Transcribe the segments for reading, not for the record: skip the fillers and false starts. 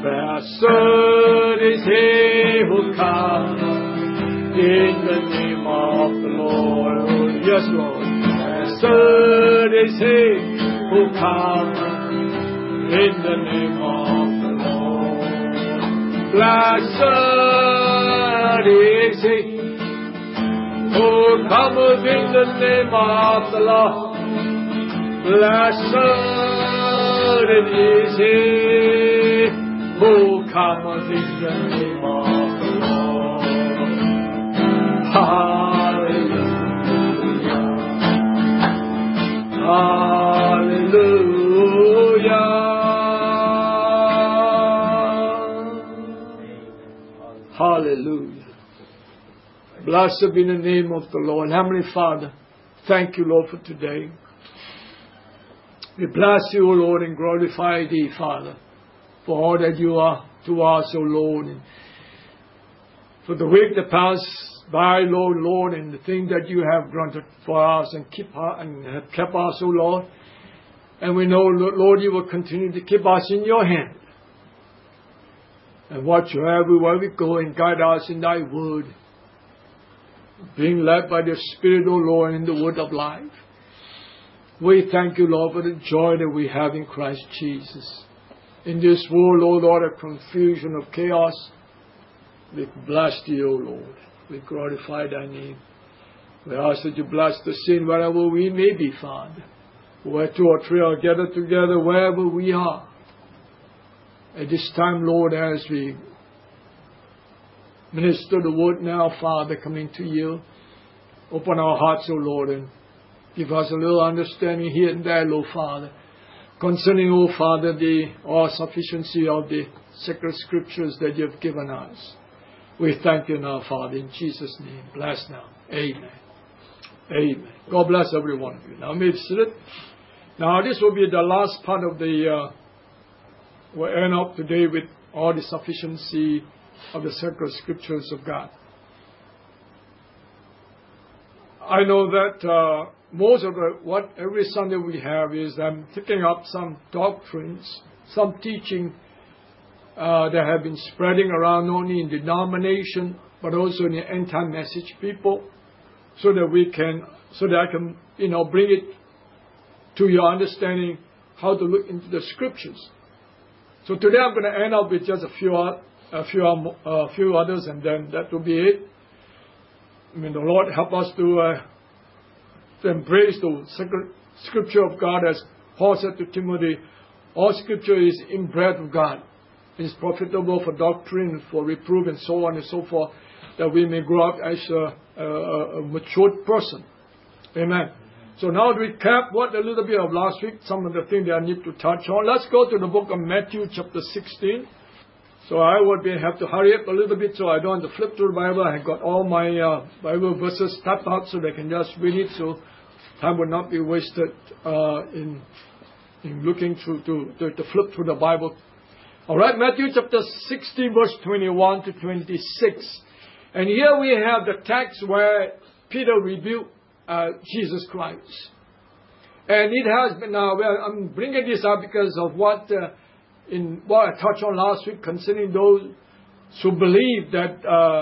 Blessed is he who comes in the name of the Lord. Yes, Lord. Blessed is he who comes in the name of the Lord. Blessed is he who cometh in the name of the Lord. Blessed is he who cometh in the name of the Lord. Hallelujah. Hallelujah. Hallelujah. Blessed be the name of the Lord. Heavenly Father, thank you, Lord, for today. We bless you, O Lord, and glorify thee, Father, for all that you are to us, O Lord, and for the week that passed by, Lord, and the thing that you have granted for us and have kept us, O Lord. And we know, Lord, you will continue to keep us in your hand and watch you everywhere we go and guide us in thy word, being led by the Spirit, O Lord, in the word of life. We thank you, Lord, for the joy that we have in Christ Jesus. In this world, O Lord, of confusion, of chaos, we bless thee, O Lord. We glorify thy name. We ask that you bless the sin wherever we may be found. Where two or three are gathered together, wherever we are. At this time, Lord, as we minister the word now, Father, coming to you, open our hearts, O Lord, and give us a little understanding here and there, Lord Father, concerning, O Father, the all-sufficiency of the sacred scriptures that you have given us. We thank you now, Father, in Jesus' name. Bless now. Amen. Amen. God bless every one of you. Now, may be seated. Now, this will be the last part of the, we'll end up today with all the sufficiency of the sacred scriptures of God. I know that most of what every Sunday we have is I'm picking up some doctrines, some teaching that have been spreading around not only in denomination but also in the end-time message people, so that I can, bring it to your understanding how to look into the scriptures. So today I'm going to end up with just a few others, and then that will be it. I mean, the Lord help us to embrace the sacred scripture of God, as Paul said to Timothy. All scripture is inbred of God. It is profitable for doctrine, for reproof, and so on and so forth, that we may grow up as a matured person. Amen. So now to recap a little bit of last week, some of the things that I need to touch on. Let's go to the book of Matthew chapter 16. So I would have to hurry up a little bit so I don't have to flip through the Bible. I got all my Bible verses typed out so they can just read it, so time would not be wasted in looking through to flip through the Bible. All right, Matthew chapter 16, verse 21 to 26. And here we have the text where Peter rebuked Jesus Christ. And it has been, I'm bringing this up because of what I touched on last week concerning those who believe that,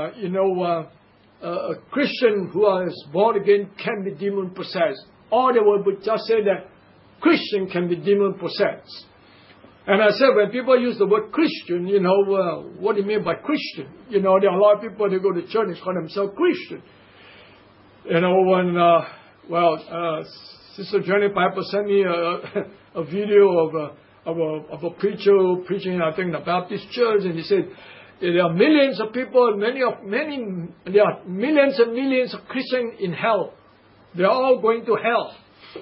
a Christian who is born again can be demon possessed. Or they would just say that Christian can be demon possessed. And I said, when people use the word Christian, what do you mean by Christian? There are a lot of people that go to church and call themselves Christian. Sister Jenny Piper sent me a video of a preacher preaching, I think, in the Baptist church, and he said there are millions of people, there are millions and millions of Christians in hell. They are all going to hell.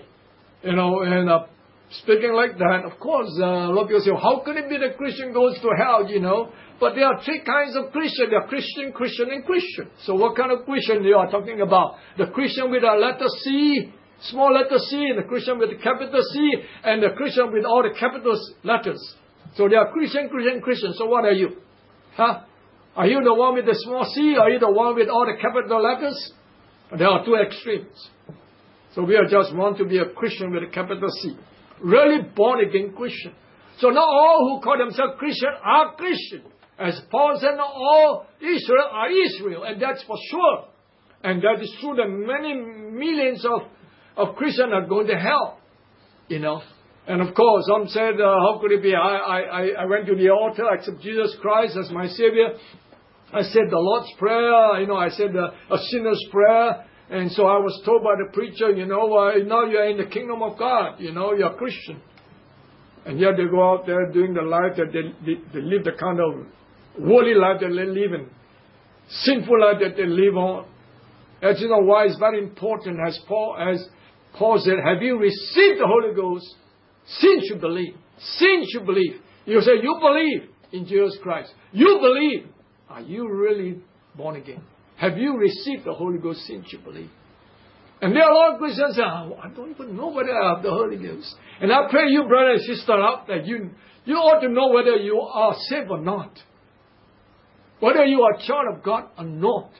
Speaking like that, of course, a lot of people say, how could it be that Christian goes to hell, But there are three kinds of Christian. There are Christian, Christian, and Christian. So what kind of Christian you are talking about? The Christian with a letter C, small letter C, and the Christian with the capital C, and the Christian with all the capital letters. So they are Christian, Christian, Christian. So what are you? Huh? Are you the one with the small c? Are you the one with all the capital letters? There are two extremes. So we are just want to be a Christian with a capital C. Really born again Christian. So not all who call themselves Christian are Christian. As Paul said, not all Israel are Israel, and that's for sure. And that is true that many millions of Christians are going to hell. You know. And of course, some said, how could it be? I went to the altar, I accepted Jesus Christ as my Savior. I said the Lord's Prayer, you know, I said a sinner's prayer. And so I was told by the preacher, you know, now you're in the kingdom of God. You know, you're a Christian. And yet they go out there doing the life that they live, the kind of worldly life that they live in. Sinful life that they live on. As you know why it's very important, as Paul said, have you received the Holy Ghost since you believe? Since you believe. You say, you believe in Jesus Christ. You believe. Are you really born again? Have you received the Holy Ghost since you believe? And there are a lot of Christians say, I don't even know whether I have the Holy Ghost. And I pray you, brother and sister, out that you ought to know whether you are saved or not. Whether you are a child of God or not.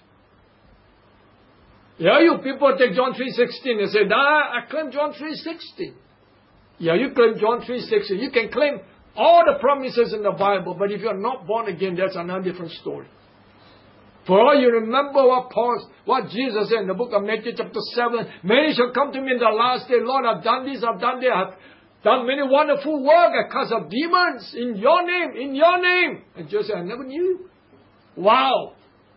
Yeah, you people take John 3:16 and say, I claim John 3:16. Yeah, you claim John 3:16. You can claim all the promises in the Bible, but if you're not born again, that's another different story. For all you remember what Jesus said in the book of Matthew chapter 7, many shall come to me in the last day, Lord, I've done this, I've done that, I've done many wonderful work, I cast out demons in your name. And Jesus said, I never knew you. Wow.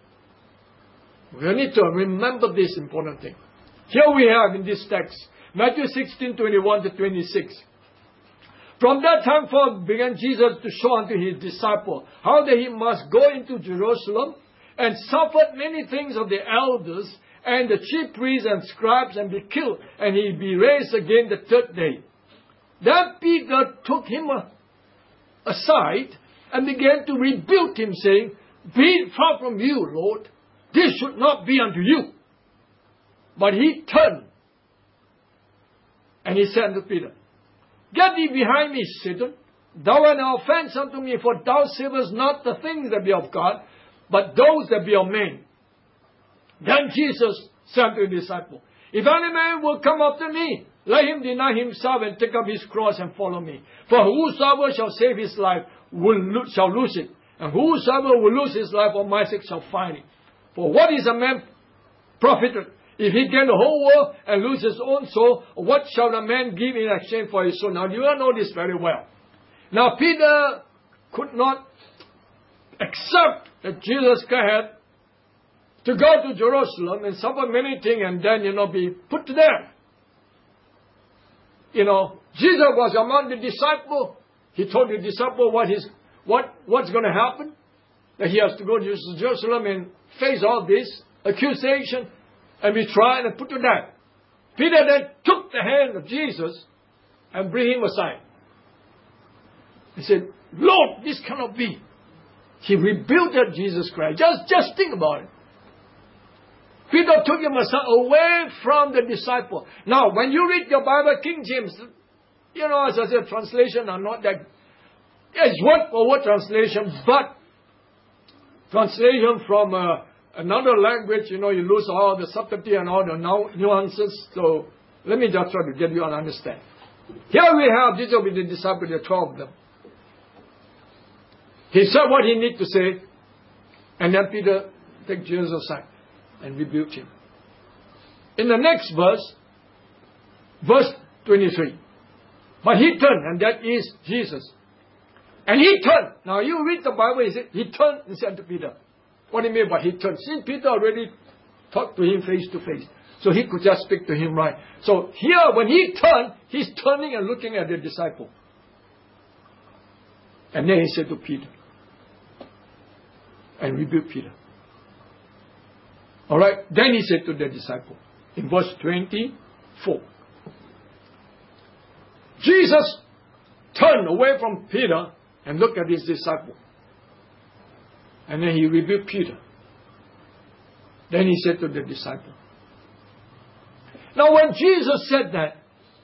We need to remember this important thing. Here we have in this text, Matthew 16:21-26. From that time forth began Jesus to show unto his disciples how that he must go into Jerusalem and suffer many things of the elders and the chief priests and scribes and be killed, and he be raised again the third day. Then Peter took him aside and began to rebuke him, saying, Be it far from you, Lord, this should not be unto you. But he turned and he said unto Peter, Get thee behind me, Satan. Thou art an offense unto me, for thou savest not the things that be of God, but those that be of men. Then Jesus said to the disciple, If any man will come after me, let him deny himself and take up his cross and follow me. For whosoever shall save his life shall lose it. And whosoever will lose his life for my sake shall find it. For what is a man profited if he gain the whole world and lose his own soul? What shall a man give in exchange for his soul? Now you all know this very well. Now Peter could not accept that Jesus had to go to Jerusalem and suffer many things and then, be put to death. Jesus was among the disciples. He told the disciple what's going to happen. That he has to go to Jerusalem and face all this accusation and be tried and put to death. Peter then took the hand of Jesus and bring him aside. He said, Lord, this cannot be. He rebuked Jesus Christ. Just think about it. Peter took him away from the disciple. Now, when you read your Bible, King James, as I said, translation are not that. It's word for word translation, but translation from another language, you lose all the subtlety and all the nuances. So, let me just try to get you an understand. Here we have Jesus with the disciples, the 12 of them. He said what he need to say, and then Peter took Jesus aside and rebuked him. In the next verse 23. But he turned, and that is Jesus. And he turned. Now you read the Bible, he turned and said to Peter. What do you mean by he turned? Since Peter already talked to him face to face, so he could just speak to him right. So here, when he turned, he's turning and looking at the disciple. And then he said to Peter, and rebuked Peter. Alright, then he said to the disciple, in verse 24, Jesus turned away from Peter and looked at his disciple. And then he rebuked Peter. Then he said to the disciple. Now when Jesus said that,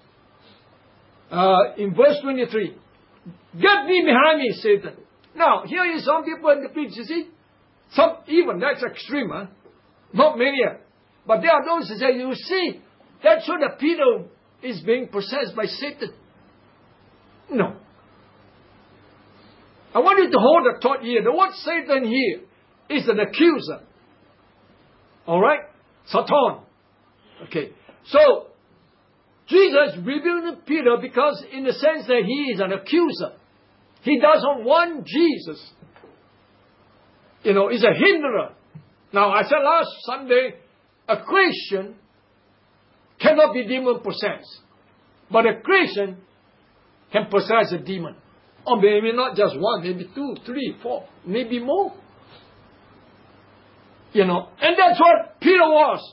in verse 23, Get thee behind me, Satan. Now, here is some people in the pitch, you see. Even that's extreme, huh? Not many. But there are those who say, you see, that shows that Peter is being possessed by Satan. No. I want you to hold the thought here. The word Satan here is an accuser. Alright? Satan. Okay. So, Jesus rebuked Peter because in the sense that he is an accuser. He doesn't want Jesus. Is a hinderer. Now, I said last Sunday, a Christian cannot be demon possessed. But a Christian can possess a demon. Or maybe not just one, maybe 2, 3, 4, maybe more. And that's what Peter was.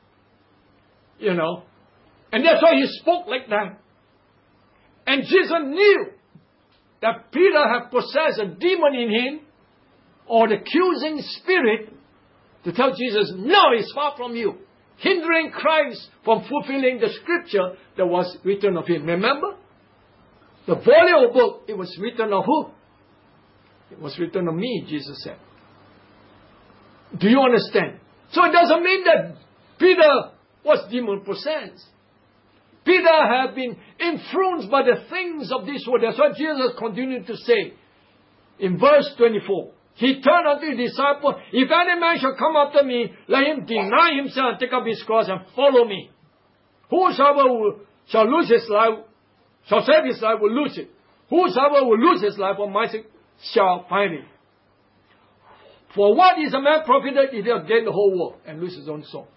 And that's why he spoke like that. And Jesus knew that Peter had possessed a demon in him, or the accusing spirit, to tell Jesus, no, it's far from you. Hindering Christ from fulfilling the scripture that was written of him. Remember? The volume of book, it was written of who? It was written of me, Jesus said. Do you understand? So it doesn't mean that Peter was demon possessed. Peter had been influenced by the things of this world. That's what Jesus continued to say in verse 24. He turned unto his disciples, if any man shall come after me, let him deny himself and take up his cross and follow me. Whosoever shall lose his life, shall save his life, will lose it. Whosoever will lose his life for my sake shall find it. For what is a man profited if he has gained the whole world and lose his own soul?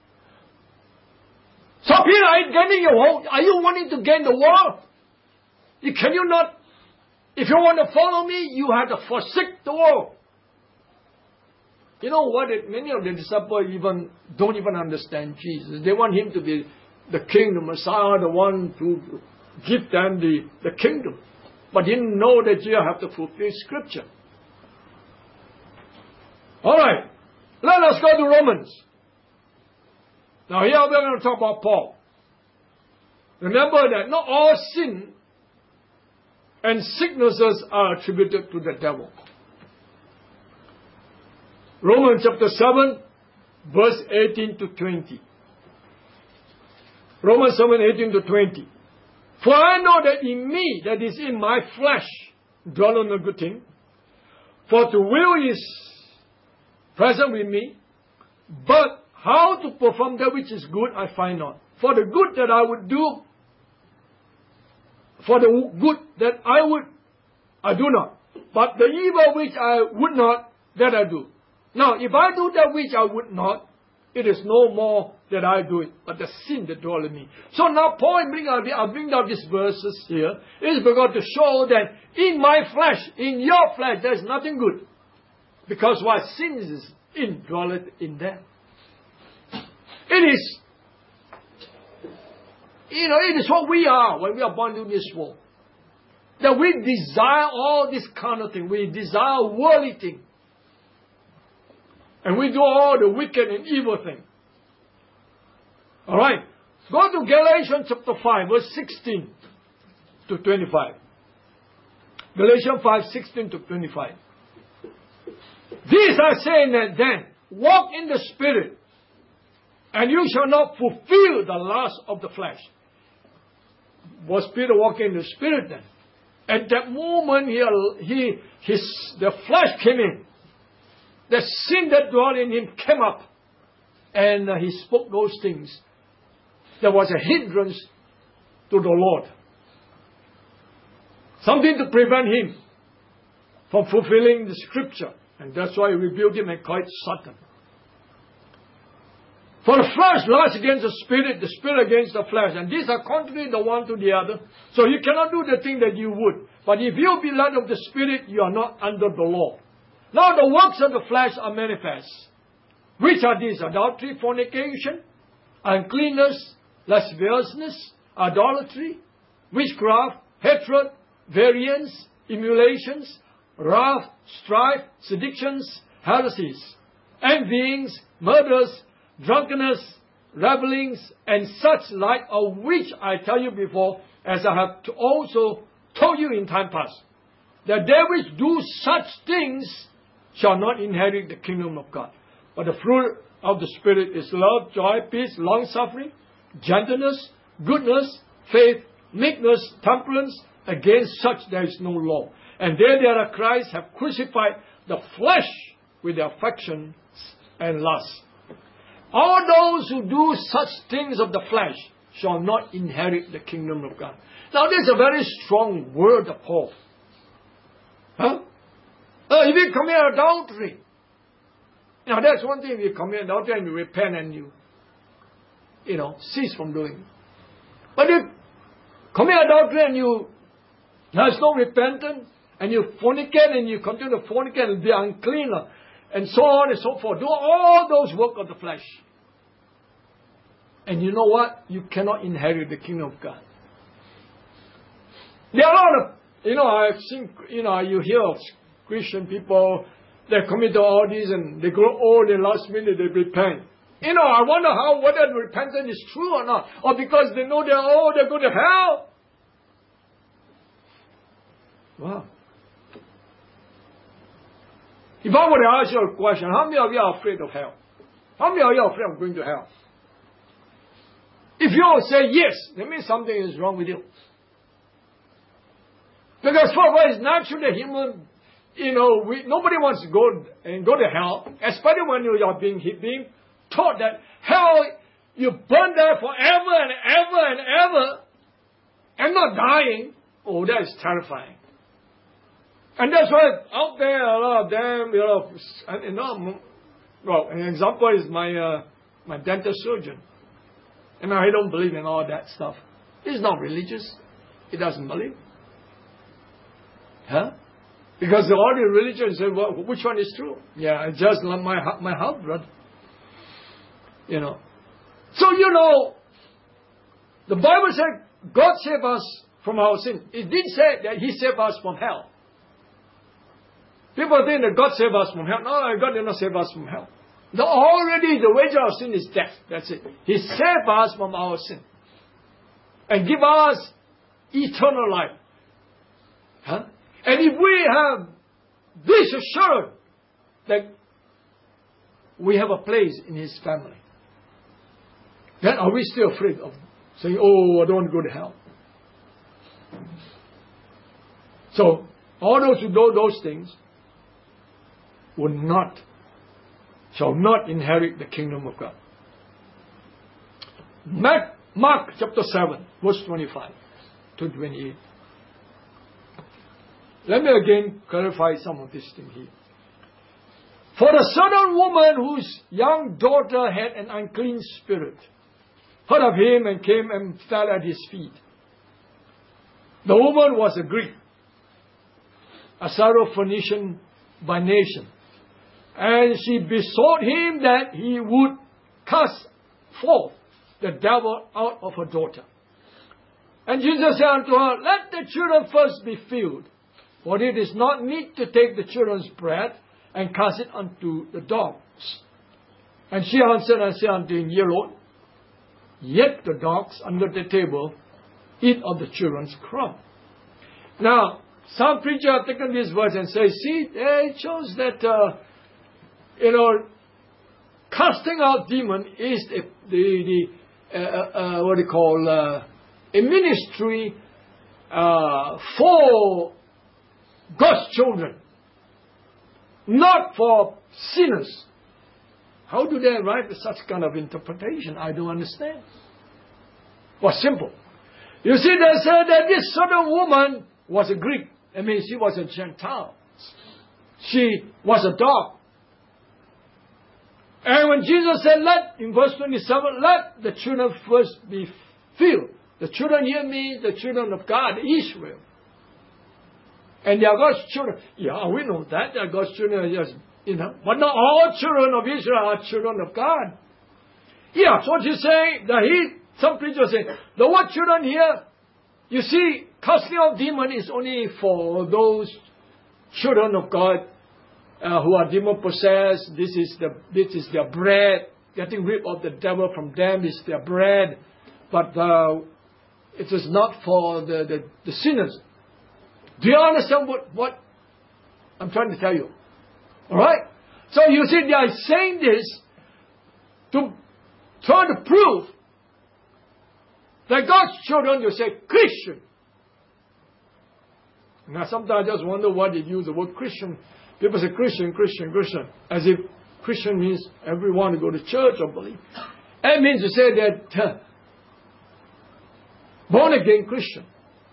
So Peter, are you wanting to gain the world? Can you not? If you want to follow me, you have to forsake the world. You know what? Many of the disciples don't even understand Jesus. They want him to be the king, the Messiah, the one to give them the kingdom. But didn't know that you have to fulfill scripture. Alright. Let us go to Romans. Now here we're going to talk about Paul. Remember that not all sin and sicknesses are attributed to the devil. Romans chapter 7, verse 18 to 20. Romans 7, 18 to 20. For I know that in me, that is in my flesh, dwell on a good thing. For the will is present with me, but how to perform that which is good, I find not. For the good that I would do, for the good that I do not. But the evil which I would not, that I do. Now, if I do that which I would not, it is no more that I do it, but the sin that dwell in me. So now Paul, I bring out these verses here, is because to show that in my flesh, in your flesh, there is nothing good. Because what sin is indwelleth in them. It is, it is what we are when we are born into this world. That we desire all this kind of thing. We desire worldly things. And we do all the wicked and evil things. Alright. Go to Galatians chapter 5, verse 16 to 25. Galatians 5, 16 to 25. These are saying that then, walk in the Spirit, and you shall not fulfill the lust of the flesh. Was Peter walking in the Spirit then? At that moment, the flesh came in. The sin that dwelt in him came up. And he spoke those things. There was a hindrance to the Lord. Something to prevent him from fulfilling the scripture. And that's why he rebuked him and called Satan. For the flesh lusts against the spirit against the flesh. And these are contrary the one to the other. So you cannot do the thing that you would. But if you be led of the Spirit, you are not under the law. Now the works of the flesh are manifest. Which are these? Adultery, fornication, uncleanness, lasciviousness, idolatry, witchcraft, hatred, variance, emulations, wrath, strife, seditions, heresies, envyings, murders, drunkenness, revelings, and such like, of which I tell you before, as I have also told you in time past, that they which do such things shall not inherit the kingdom of God. But the fruit of the Spirit is love, joy, peace, long-suffering, gentleness, goodness, faith, meekness, temperance. Against such there is no law. And they that are Christ have crucified the flesh with their affections and lusts. All those who do such things of the flesh shall not inherit the kingdom of God. Now, this is a very strong word of Paul. Huh? If you commit adultery, now that's one thing. If you commit adultery and you repent and you cease from doing it. But if you commit adultery and there's no repentance, and you fornicate and you continue to fornicate and be unclean, and so on and so forth, do all those work of the flesh. And you know what? You cannot inherit the kingdom of God. There are a lot of, I've seen, you hear of Christian people, they commit all these and they grow old and last minute they repent. I wonder whether the repentance is true or not. Or because they know they're going to hell. Wow. If I were to ask you a question, how many of you are afraid of hell? How many of you are afraid of going to hell? If you all say yes, that means something is wrong with you. Because for us, naturally human, nobody wants to go to hell, especially when you are being taught that hell, you burn there forever and ever and ever, and not dying. Oh, that is terrifying. And that's why out there, a lot of them, well, an example is my dental surgeon. And I don't believe in all that stuff. He's not religious. He doesn't believe. Huh? Because all the religions say, well, which one is true? Yeah, it's just like my health, brother. So, the Bible said God saved us from our sin. It did say that He saved us from hell. People think that God saved us from hell. No, God did not save us from hell. Already the wage of sin is death. That's it. He saved us from our sin. And give us eternal life. Huh? And if we have this assurance that we have a place in His family, then are we still afraid of saying, oh, I don't want to go to hell? So, all those who do those things shall not inherit the kingdom of God. Mark chapter 7, verse 25 to 28. Let me again clarify some of this thing here. For a certain woman whose young daughter had an unclean spirit heard of Him and came and fell at His feet. The woman was a Greek, a Syrophoenician by nation. And she besought Him that He would cast forth the devil out of her daughter. And Jesus said unto her, let the children first be filled, for it is not meet to take the children's bread and cast it unto the dogs. And she answered and said unto Him, Yea, Lord, yet the dogs under the table eat of the children's crumb. Now, some preachers have taken this verse and say, see, it shows that, casting out demon is a ministry for God's children, not for sinners. How do they arrive at such kind of interpretation? I don't understand. Well, simple. You see, they said that this certain woman was a Greek. I mean, she was a Gentile. She was a dog. And when Jesus said, in verse 27, let the children first be filled. The children here means the children of God, Israel. And they are God's children. Yeah, we know that. They are God's children. Yes, but not all children of Israel are children of God. Yeah, so what you say, some preachers say, the word children here, you see, casting out demon is only for those children of God who are demon possessed. This is their bread. Getting rid of the devil from them is their bread. But it is not for the sinners. Do you understand what I'm trying to tell you? Alright? So you see, they are saying this to try to prove that God's children, you say, Christian. Now sometimes I just wonder why they use the word Christian. People say Christian, Christian, Christian, as if Christian means everyone to go to church or believe. That means to say that born again Christian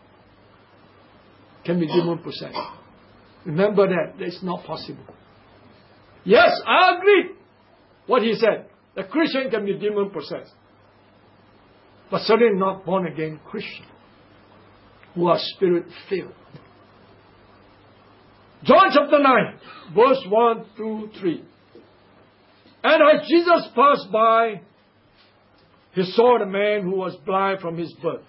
can be demon possessed. Remember that. That's not possible. Yes, I agree what he said. A Christian can be demon possessed. But certainly not born again Christian who are spirit filled. John chapter 9, verse 1 to 3. And as Jesus passed by, he saw the man who was blind from his birth.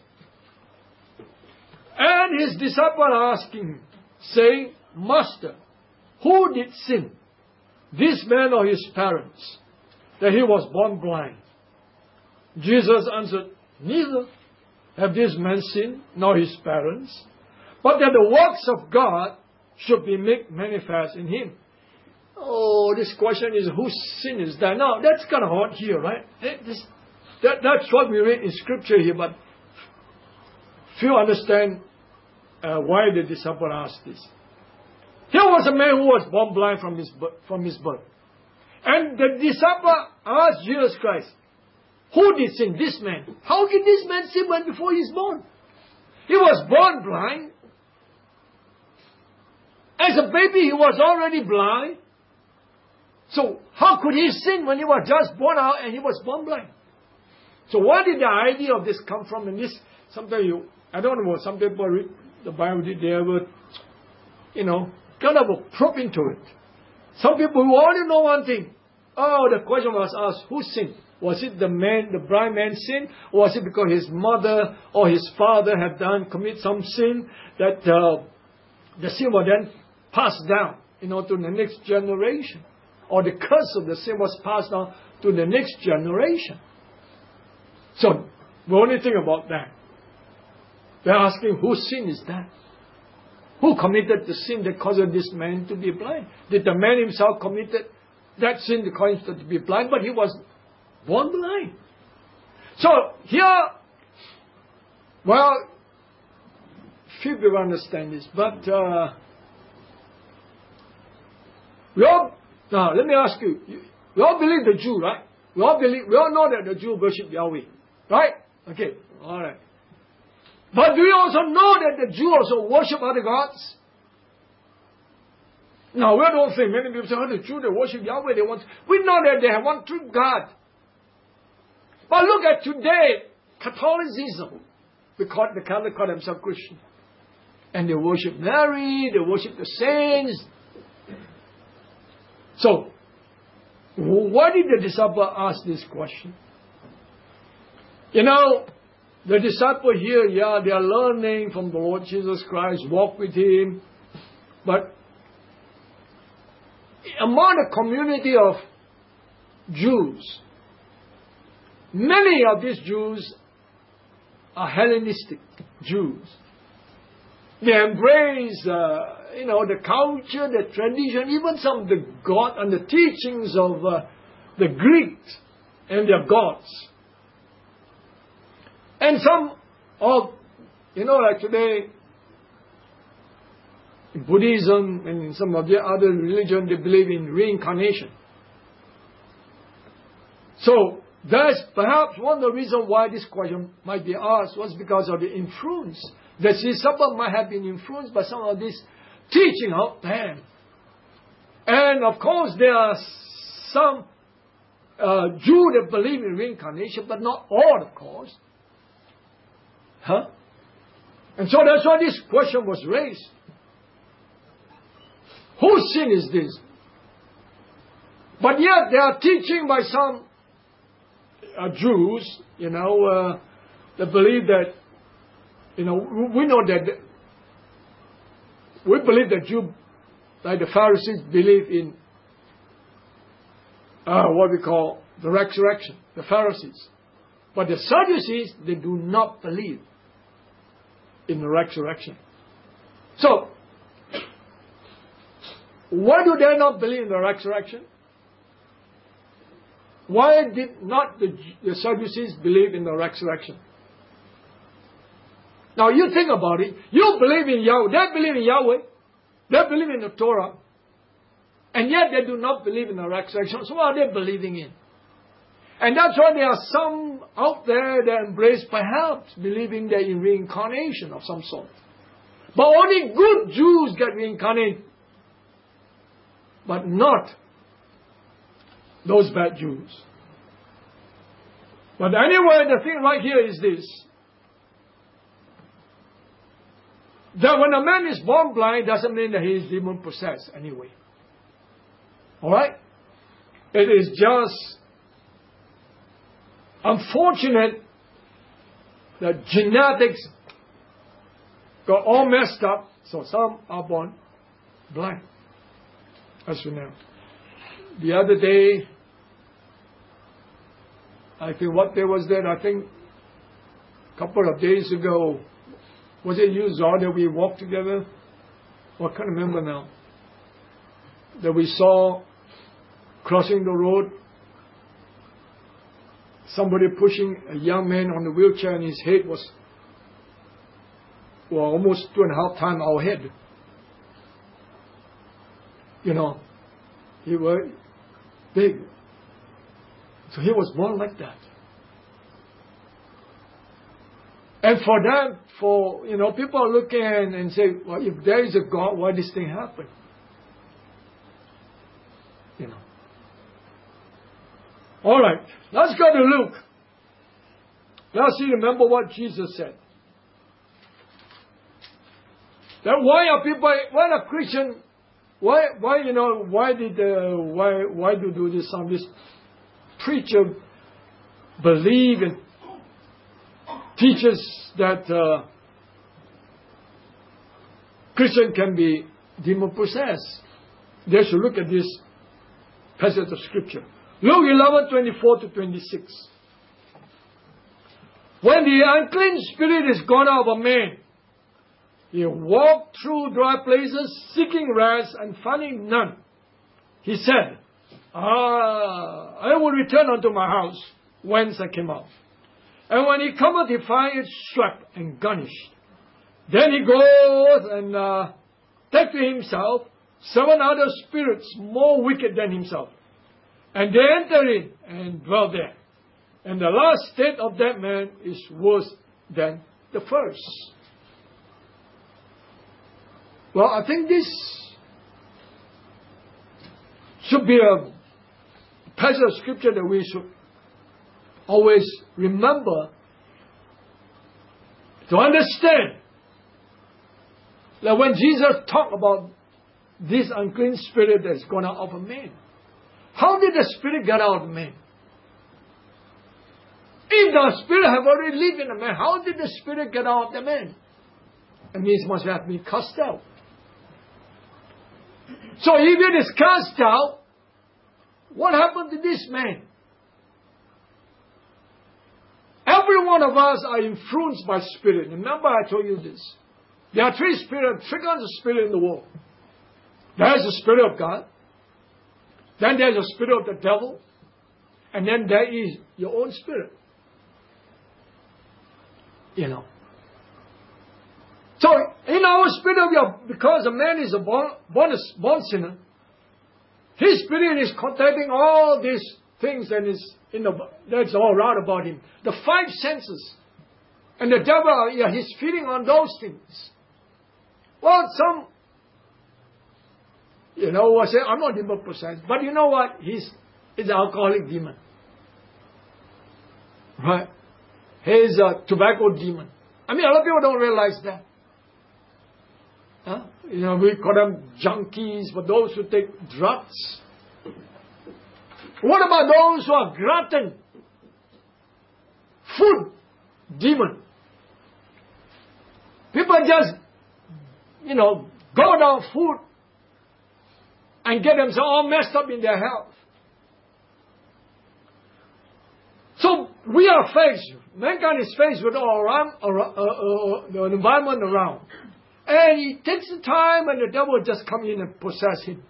And his disciple asking him, saying, Master, who did sin, this man or his parents, that he was born blind? Jesus answered, Neither have this man sinned, nor his parents, but that the works of God should be made manifest in him. Oh, this question is, whose sin is that? Now, that's kind of hard here, right? That's what we read in Scripture here, but few understand why the disciple asked this. Here was a man who was born blind from his birth. And the disciple asked Jesus Christ, who did sin? This man. How did this man sin when before he is born? He was born blind. As a baby, he was already blind. So how could he sin when he was just born out and he was born blind? So where did the idea of this come from? And this, sometimes I don't know, some people read the Bible, did they ever, kind of probe into it. Some people who only know one thing. Oh, the question was asked, who sinned? Was it the blind man sin? Or was it because his mother or his father had commit some sin that the sin was then passed down, to the next generation? Or the curse of the sin was passed down to the next generation? So, we only think about that. They're asking, whose sin is that? Who committed the sin that caused this man to be blind? Did the man himself committed that sin that caused him to be blind? But he was born blind. So, here, few people understand this, but now let me ask you, we all believe the Jew, right? We all know that the Jew worship Yahweh, right? Okay, alright. But do you also know that the Jew also worship other gods? Now, we don't think, many people say, the Jew, they worship Yahweh, we know that they have one true God. But look at today, Catholicism. The Catholics call themselves Christian. And they worship Mary, they worship the saints. So, why did the disciple ask this question? The disciple here, they are learning from the Lord Jesus Christ, walk with Him. But among the community of Jews, many of these Jews are Hellenistic Jews. They embrace, the culture, the tradition, even some of the God and the teachings of the Greeks and their gods. And some of, like today, in Buddhism and in some of the other religions, they believe in reincarnation. So, that's perhaps one of the reasons why this question might be asked was because of the influence. That someone might have been influenced by some of this teaching out there. And of course, there are some Jews that believe in reincarnation, but not all, of course. And so that's why this question was raised. Whose sin is this? But yet they are teaching by some Jews, that believe that, we know that, we believe that Jews, like the Pharisees, believe in what we call the resurrection, the Pharisees. But the Sadducees, they do not believe in the resurrection. So, why do they not believe in the resurrection? Why did not the Sadducees believe in the resurrection? Now you think about it. You believe in Yahweh. They believe in Yahweh. They believe in the Torah. And yet they do not believe in the resurrection. So what are they believing in? And that's why there are some out there that embrace perhaps believing that in reincarnation of some sort. But only good Jews get reincarnated. But not those bad Jews. But anyway, the thing right here is this. That when a man is born blind doesn't mean that he is demon possessed anyway. Alright? It is just unfortunate that genetics got all messed up, so some are born blind. As you know. The other day, I think what day was that? I think a couple of days ago, was it you, Zor, that we walked together? Well, I can't remember now. That we saw crossing the road, somebody pushing a young man on the wheelchair and his head was almost 2.5 times our head. You know, he was big. So he was born like that. And for that, people are looking and say, well, if there is a God, why this thing happen? All right, let's go to Luke. Let's see, remember what Jesus said. That why a Christian, why do this preacher believe and teaches that Christian can be demon possessed? They should look at this passage of scripture. Luke 11:24-26. When the unclean spirit is gone out of a man, he walked through dry places, seeking rest and finding none. He said, I will return unto my house, whence I came out. And when he cometh, he find it swept and garnished. Then he goes and take to himself 7 other spirits more wicked than himself. And they enter in and dwell there. And the last state of that man is worse than the first. Well, I think this should be a passage of scripture that we should always remember to understand that when Jesus talked about this unclean spirit that's gone out of a man, how did the spirit get out of the man? If the spirit have already lived in a man, how did the spirit get out of the man? It means it must have been cast out. So if it is cast out, what happened to this man? Every one of us are influenced by spirit. Remember I told you this. There are 3 kinds of spirit in the world. There is the spirit of God. Then there is the spirit of the devil. And then there is your own spirit. So, in our spirit, because a man is a born sinner, his spirit is containing all these things and that's all right about him. The 5 senses. And the devil, he's feeding on those things. Well, some, will say, I'm not demon possessed. But you know what? He's an alcoholic demon. Right? He's a tobacco demon. I mean, a lot of people don't realize that. Huh? We call them junkies, for those who take drugs. What about those who are glutton? Food demon. People just, go down food and get themselves all messed up in their health. So we are faced, mankind is faced with the environment around. And it takes the time and the devil just come in and possess him.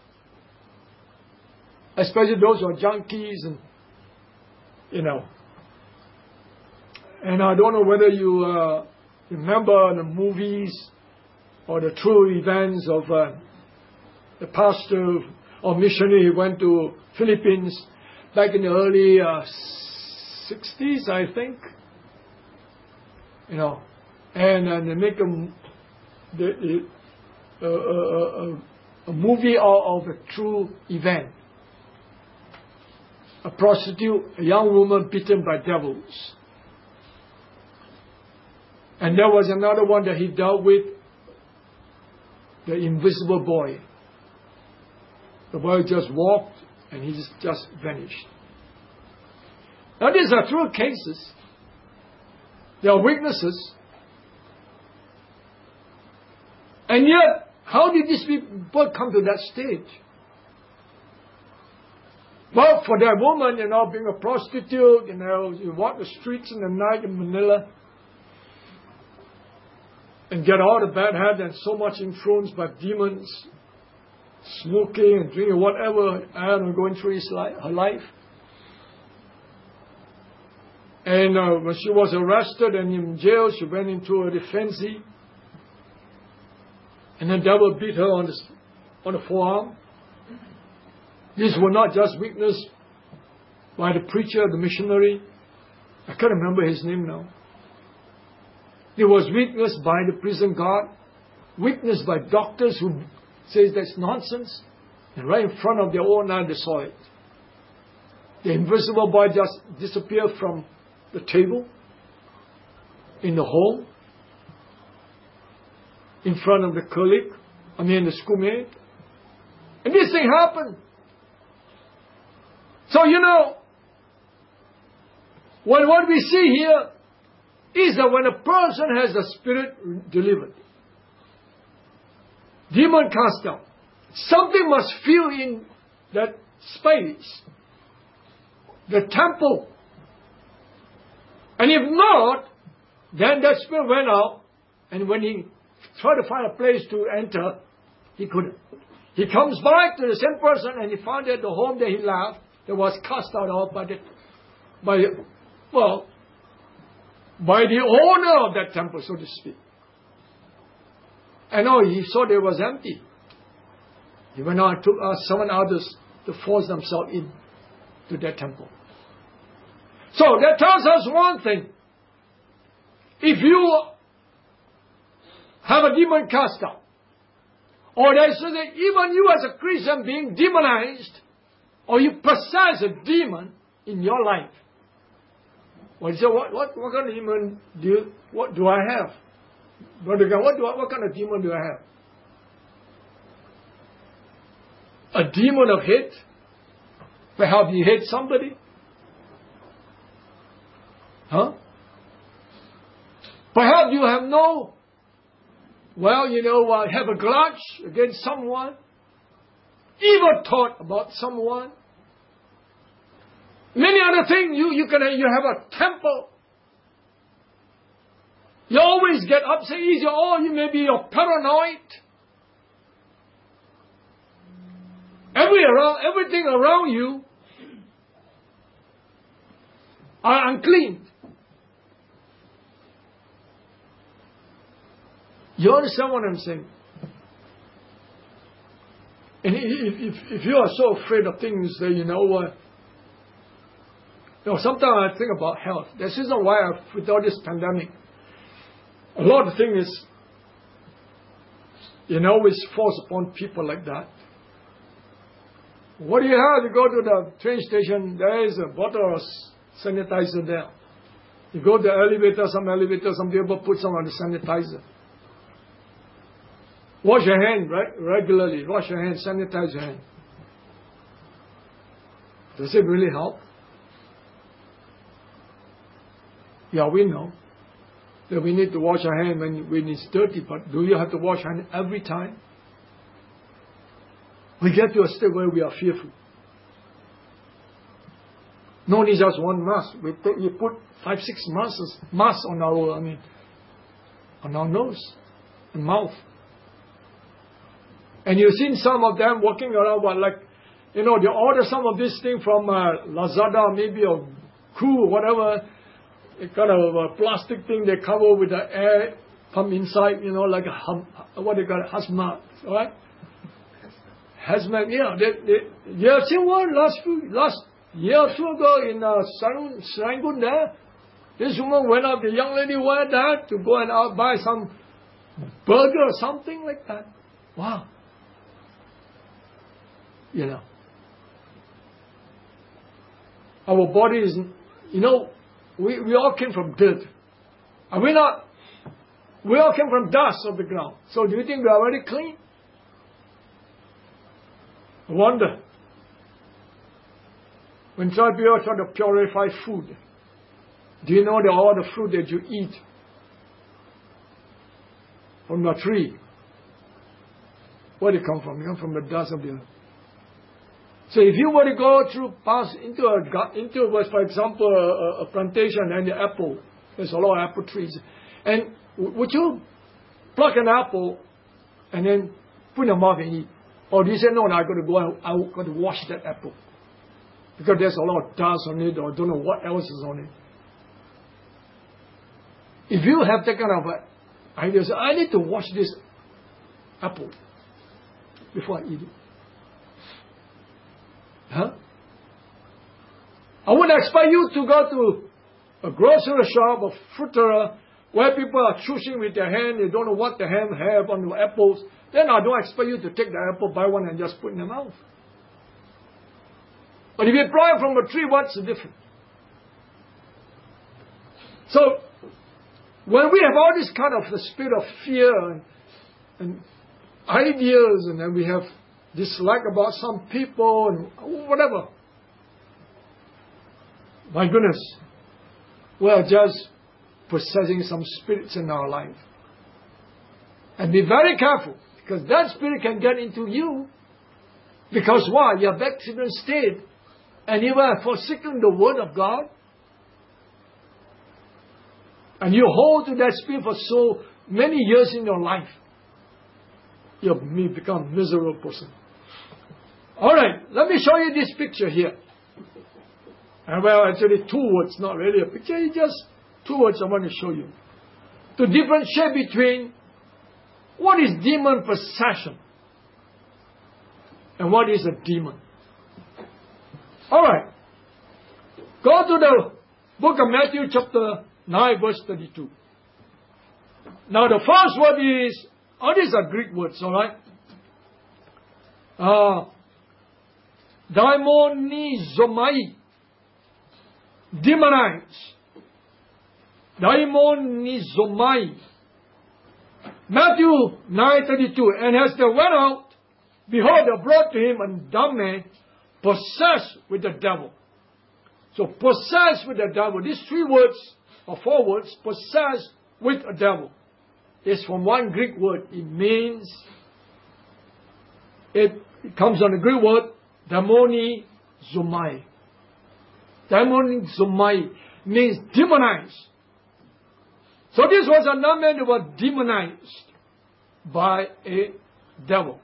Especially those who are junkies and, And I don't know whether you remember the movies or the true events of the pastor or missionary who went to Philippines back in the early 60s, I think. You know, and they make a movie of a true event. A prostitute, a young woman bitten by devils. And there was another one that he dealt with, the invisible boy. The boy just walked and he just vanished. Now these are true cases. They are witnesses. And yet, how did these people come to that stage? Well, for that woman, you know, being a prostitute, you know, you walk the streets in the night in Manila and get all the bad habits and so much influenced by demons, smoking and drinking, whatever, and going through her life. And when she was arrested and in jail, she went into a defensive. And the devil beat her on the forearm. These were not just witnessed by the preacher, the missionary. I can't remember his name now. It was witnessed by the prison guard, witnessed by doctors who says that's nonsense. And right in front of their own eye, they saw it. The invisible boy just disappeared from the table, in the home, in front of the colleague, the schoolmate. And this thing happened. So, you know, what we see here is that when a person has the spirit delivered, demon cast out, something must fill in that space, the temple. And if not, then that spirit went out, and when he tried to find a place to enter, he couldn't. He comes back to the same person, and he found that the home that he left, that was cast out by the owner of that temple, so to speak. And he saw it was empty. He went on and took seven others to force themselves in to that temple. So that tells us one thing. If you have a demon cast out, or that even you as a Christian being demonized, or you possess a demon in your life, well, you say, what kind of demon do I have? Brother God, what kind of demon do I have? A demon of hate? Perhaps you hate somebody? Huh? Perhaps you have have a grudge against someone, evil thought about someone. Many other things. You have a temper. You always get upset easy. Or you may be paranoid. Everything around you are unclean. You understand what I'm saying? And if you are so afraid of things that sometimes I think about health. This isn't why with all this pandemic, a lot of things is forced upon people like that. What do you have? You go to the train station, there is a bottle of sanitizer there. You go to the elevator, some people put some on the sanitizer. Wash your hand, right? Regularly. Wash your hand, sanitize your hand. Does it really help? Yeah, we know that we need to wash our hand when it's dirty, but do you have to wash your hand every time? We get to a state where we are fearful. No need just one mask. We put 5-6 masks on our nose and mouth. And you've seen some of them walking around, they order some of this thing from Lazada, maybe, or Cool, whatever. a kind of a plastic thing they cover with the air from inside, like what they call it, hazmat, right? Hazmat, yeah. You have seen one last year or two ago in Serangoon there. This woman went up, the young lady went there to go and buy some burger or something like that. Wow. Our body is, we all came from dirt. Are we not? We all came from dust of the ground. So do you think we are already clean? I wonder. When people try to purify food, do you know that all the fruit that you eat from the tree, where did it come from? It comes from the dust of the earth. So if you were to pass into for example, a plantation and the apple, there's a lot of apple trees, and would you pluck an apple and then put in your mouth and eat? Or do you say, no, I'm going to wash that apple because there's a lot of dust on it, or don't know what else is on it? If you have that kind of idea, so I need to wash this apple before I eat it. Huh? I wouldn't expect you to go to a grocery shop or fruiterer where people are choosing with their hand, they don't know what the hand have on the apples. Then I don't expect you to take the apple, buy one, and just put in your mouth. But if you pluck from a tree, what's the difference? So, when we have all this kind of the spirit of fear and ideas, and then we have dislike about some people and whatever, my goodness, we are just possessing some spirits in our life. And be very careful, because that spirit can get into you. Because why? You are backslidden state, and you have forsaken the word of God, and you hold to that spirit for so many years in your life. You may become a miserable person. Alright, let me show you this picture here. And well, actually 2 words, not really a picture, it's just 2 words I want to show you. To differentiate between what is demon possession and what is a demon. Alright, go to the book of Matthew chapter 9 verse 32. Now the first word is, these are Greek words, alright? Daimonizomai. Demonize. Daimonizomai. Matthew 9:32. And as they went out, behold, they brought to him a dumb man possessed with the devil. So possessed with the devil. These 3 words or 4 words, possessed with a devil, is from one Greek word. It means, it comes on the Greek word, daimoni-zomai. Daimoni-zomai means demonized. So this was another man that was demonized by a devil.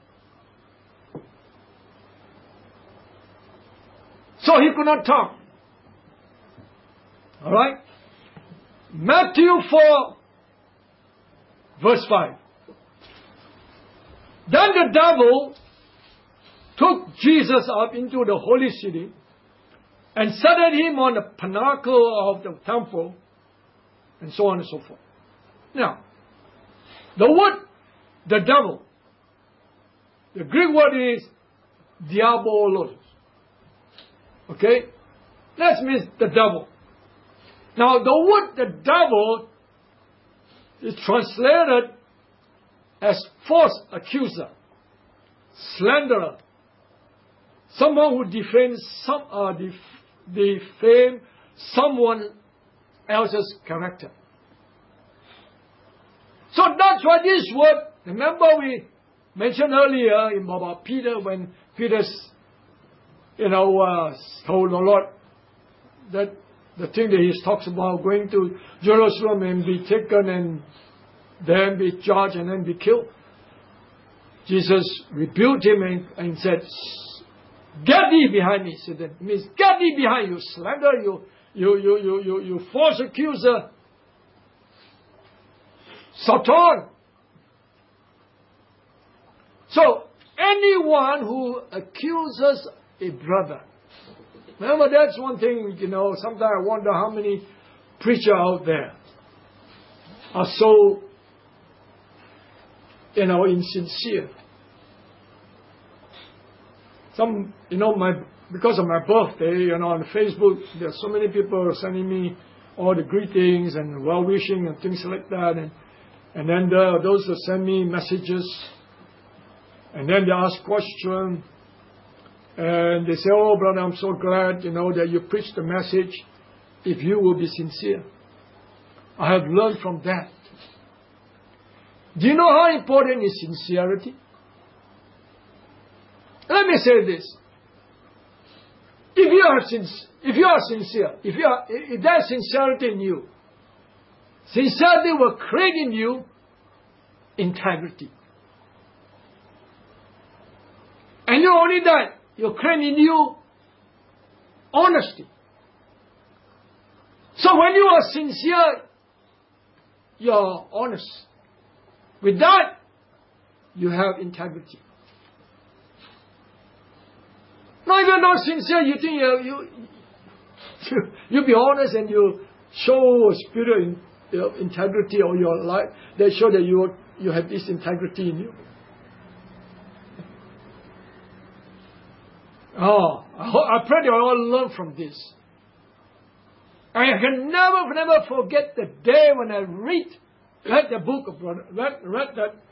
So he could not talk. Alright? Matthew 4 verse 5. Then the devil took Jesus up into the holy city and set him on the pinnacle of the temple, and so on and so forth. Now, the word, the devil, the Greek word is diabolos. Okay? That means the devil. Now, the word the devil is translated as false accuser, slanderer, someone who defames someone else's character. So that's why this word, remember we mentioned earlier about Peter, when Peter, told the Lord that the thing that he talks about going to Jerusalem and be taken and then be judged and then be killed. Jesus rebuked him and said, "Get thee behind me." So that means, get thee behind, you slander, you false accuser, Satan. So, anyone who accuses a brother. Remember, that's one thing, sometimes I wonder how many preachers out there are so, insincere. Some, because of my birthday, on Facebook, there's so many people sending me all the greetings and well-wishing and things like that. And then there are those that send me messages. And then they ask questions. And they say, oh, brother, I'm so glad, that you preached the message. If you will be sincere. I have learned from that. Do you know how important is sincerity? Let me say this. If you are sincere, if there's sincerity in you, sincerity will create in you integrity. And not only that, you create in you honesty. So when you are sincere, you're honest. With that, you have integrity. Now, if you're not sincere, you think you be honest and you show a spirit of integrity of your life. They show that you have this integrity in you. Oh, I pray you all learn from this. I can never forget the day when I read the book of read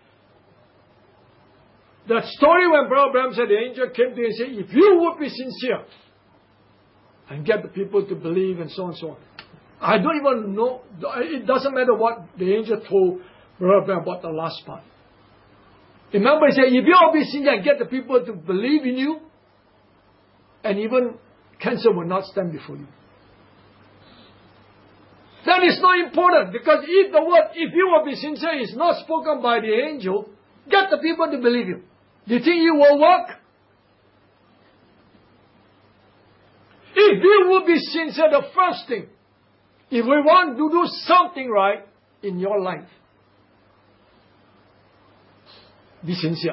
that story when Brother Branham said the angel came to him and said, if you would be sincere and get the people to believe and so on and so on. I don't even know. It doesn't matter what the angel told Brother Branham about the last part. Remember, he said, if you all be sincere and get the people to believe in you, and even cancer will not stand before you. That is not important, because if you will be sincere, is not spoken by the angel, get the people to believe you. Do you think you will work? If you will be sincere, the first thing, if we want to do something right in your life, be sincere.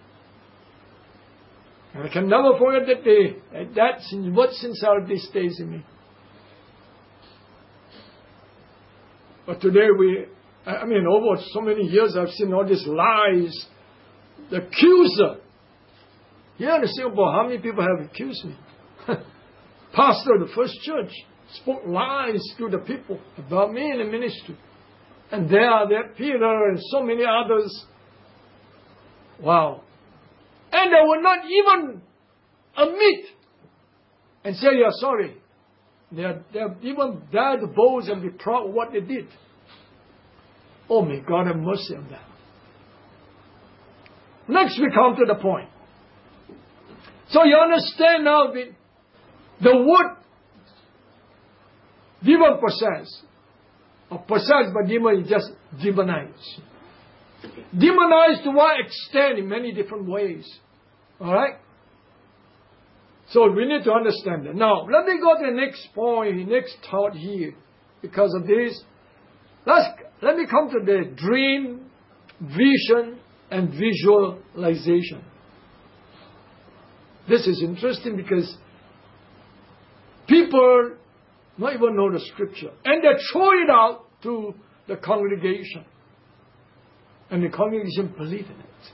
And I can never forget that day. That word sincerity stays in me. But today over so many years I've seen all these lies. The accuser. Here in Singapore, how many people have accused me? Pastor of the First Church spoke lies to the people about me in the ministry. And there are Peter and so many others. Wow. And they will not even admit and say you're sorry. They're even dare to boast and be proud of what they did. Oh, may God have mercy on that. Next we come to the point. So you understand now the word demon possessed, or possessed by demon is just demonized. Demonized to what extent? In many different ways. Alright? So we need to understand that. Now, let me go to the next point, next thought here. Because of this, let me come to the dream, vision, and visualization. This is interesting because people not even know the scripture. And they throw it out to the congregation. And the congregation believe in it.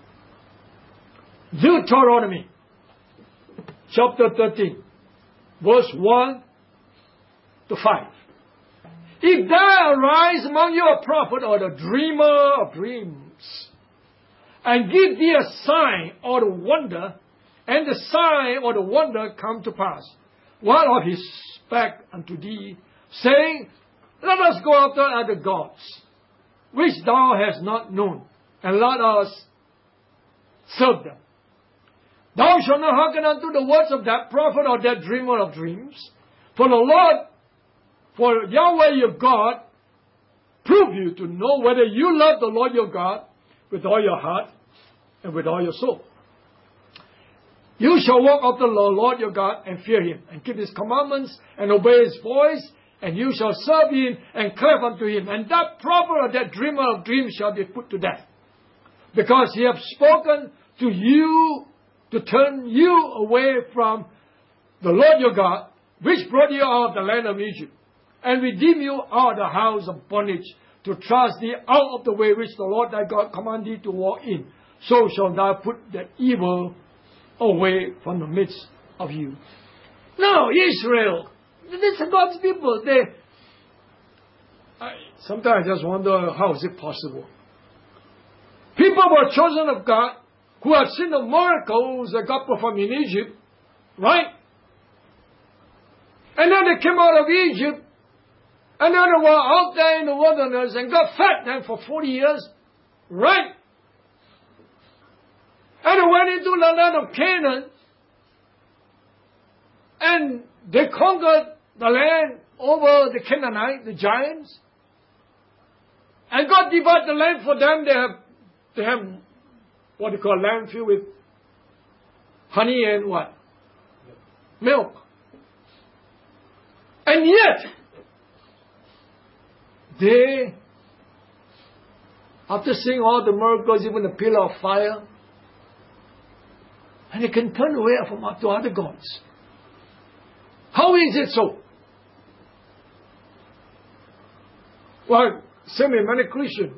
Deuteronomy chapter 13, verse 1 to 5. If there arise among you a prophet or a dreamer of dreams, and give thee a sign or a wonder, and the sign or the wonder come to pass, while of his spake unto thee, saying, let us go after other gods, which thou hast not known, and let us serve them. Thou shalt not hearken unto the words of that prophet or that dreamer of dreams. For the Lord, for Yahweh your God, prove you to know whether you love the Lord your God with all your heart and with all your soul. You shall walk after the Lord your God and fear him, and keep his commandments and obey his voice, and you shall serve him and cleave unto him. And that prophet or that dreamer of dreams shall be put to death, because he hath spoken to you to turn you away from the Lord your God, which brought you out of the land of Egypt, and redeemed you out of the house of bondage, to thrust thee out of the way which the Lord thy God commanded thee to walk in. So shall thou put the evil away from the midst of you. Now, Israel, these are God's people. Sometimes I just wonder, how is it possible? People were chosen of God, who have seen the miracles that God performed in Egypt, right? And then they came out of Egypt, and then they were out there in the wilderness, and God fed them for 40 years, right? And they went into the land of Canaan, and they conquered the land over the Canaanites, the giants. And God divided the land for them. They have what they call land filled with honey and what? Milk. And yet, they, after seeing all the miracles, even the pillar of fire, and they can turn away from to other gods. How is it so? Well, same in many Christians.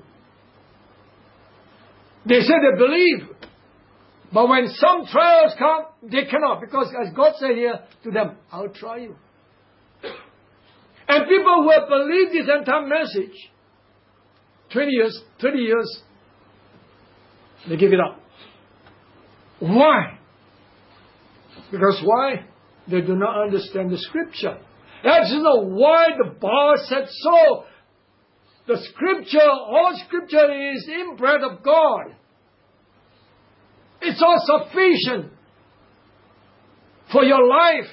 They say they believe, but when some trials come, they cannot, because as God said here to them, I'll try you. And people who have believed this entire message, 20 years, 30 years, they give it up. Why? Because why? They do not understand the scripture. That's why the bar said so. The scripture, all scripture is inbred of God. It's all sufficient for your life,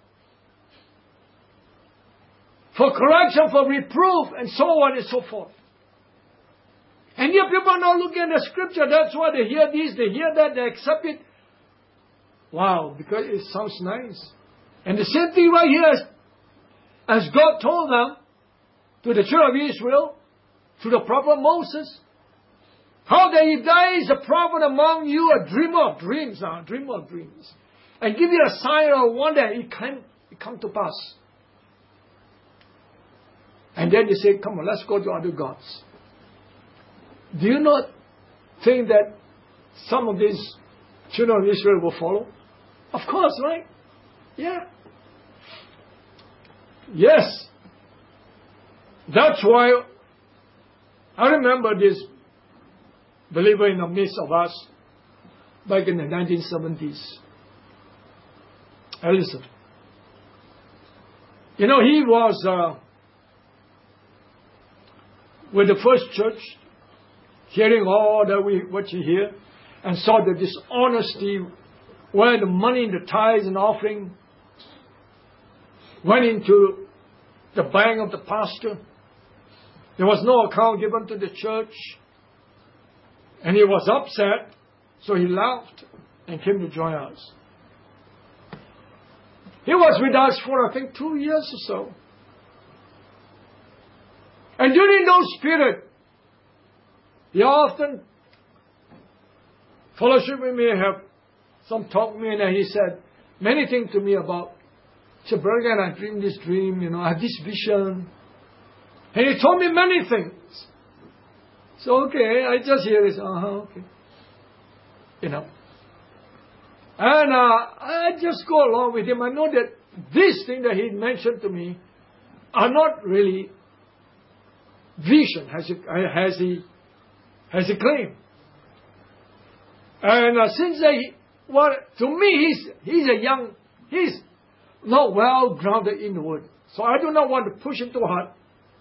for correction, for reproof, and so on and so forth. And yet people are not looking at the scripture. That's why they hear this, they hear that, they accept it. Wow, because it sounds nice. And the same thing right here, as God told them, to the children of Israel, to the prophet Moses, how that if there is a prophet among you, a dreamer of dreams, and give you a sign or wonder, it come to pass. And then they say, come on, let's go to other gods. Do you not think that some of these children of Israel will follow? Of course, right? Yeah. Yes. That's why I remember this believer in the midst of us back in the 1970s. Ellison. You know, he was with the first church, hearing all that what you hear, and saw the dishonesty where the money in the tithes and offering went into the bank of the pastor. There was no account given to the church. And he was upset, so he left and came to join us. He was with us for, I think, 2 years or so. And during those periods, he often fellowship with me, have some talk with me, and he said many things to me about, he said, Brother Gant, I dreamed this dream, I have this vision. And he told me many things. So, okay, I just hear this, okay. And I just go along with him. I know that these things that he mentioned to me are not really vision, as he claimed. And since to me, he's not well grounded in the word. So I do not want to push him too hard.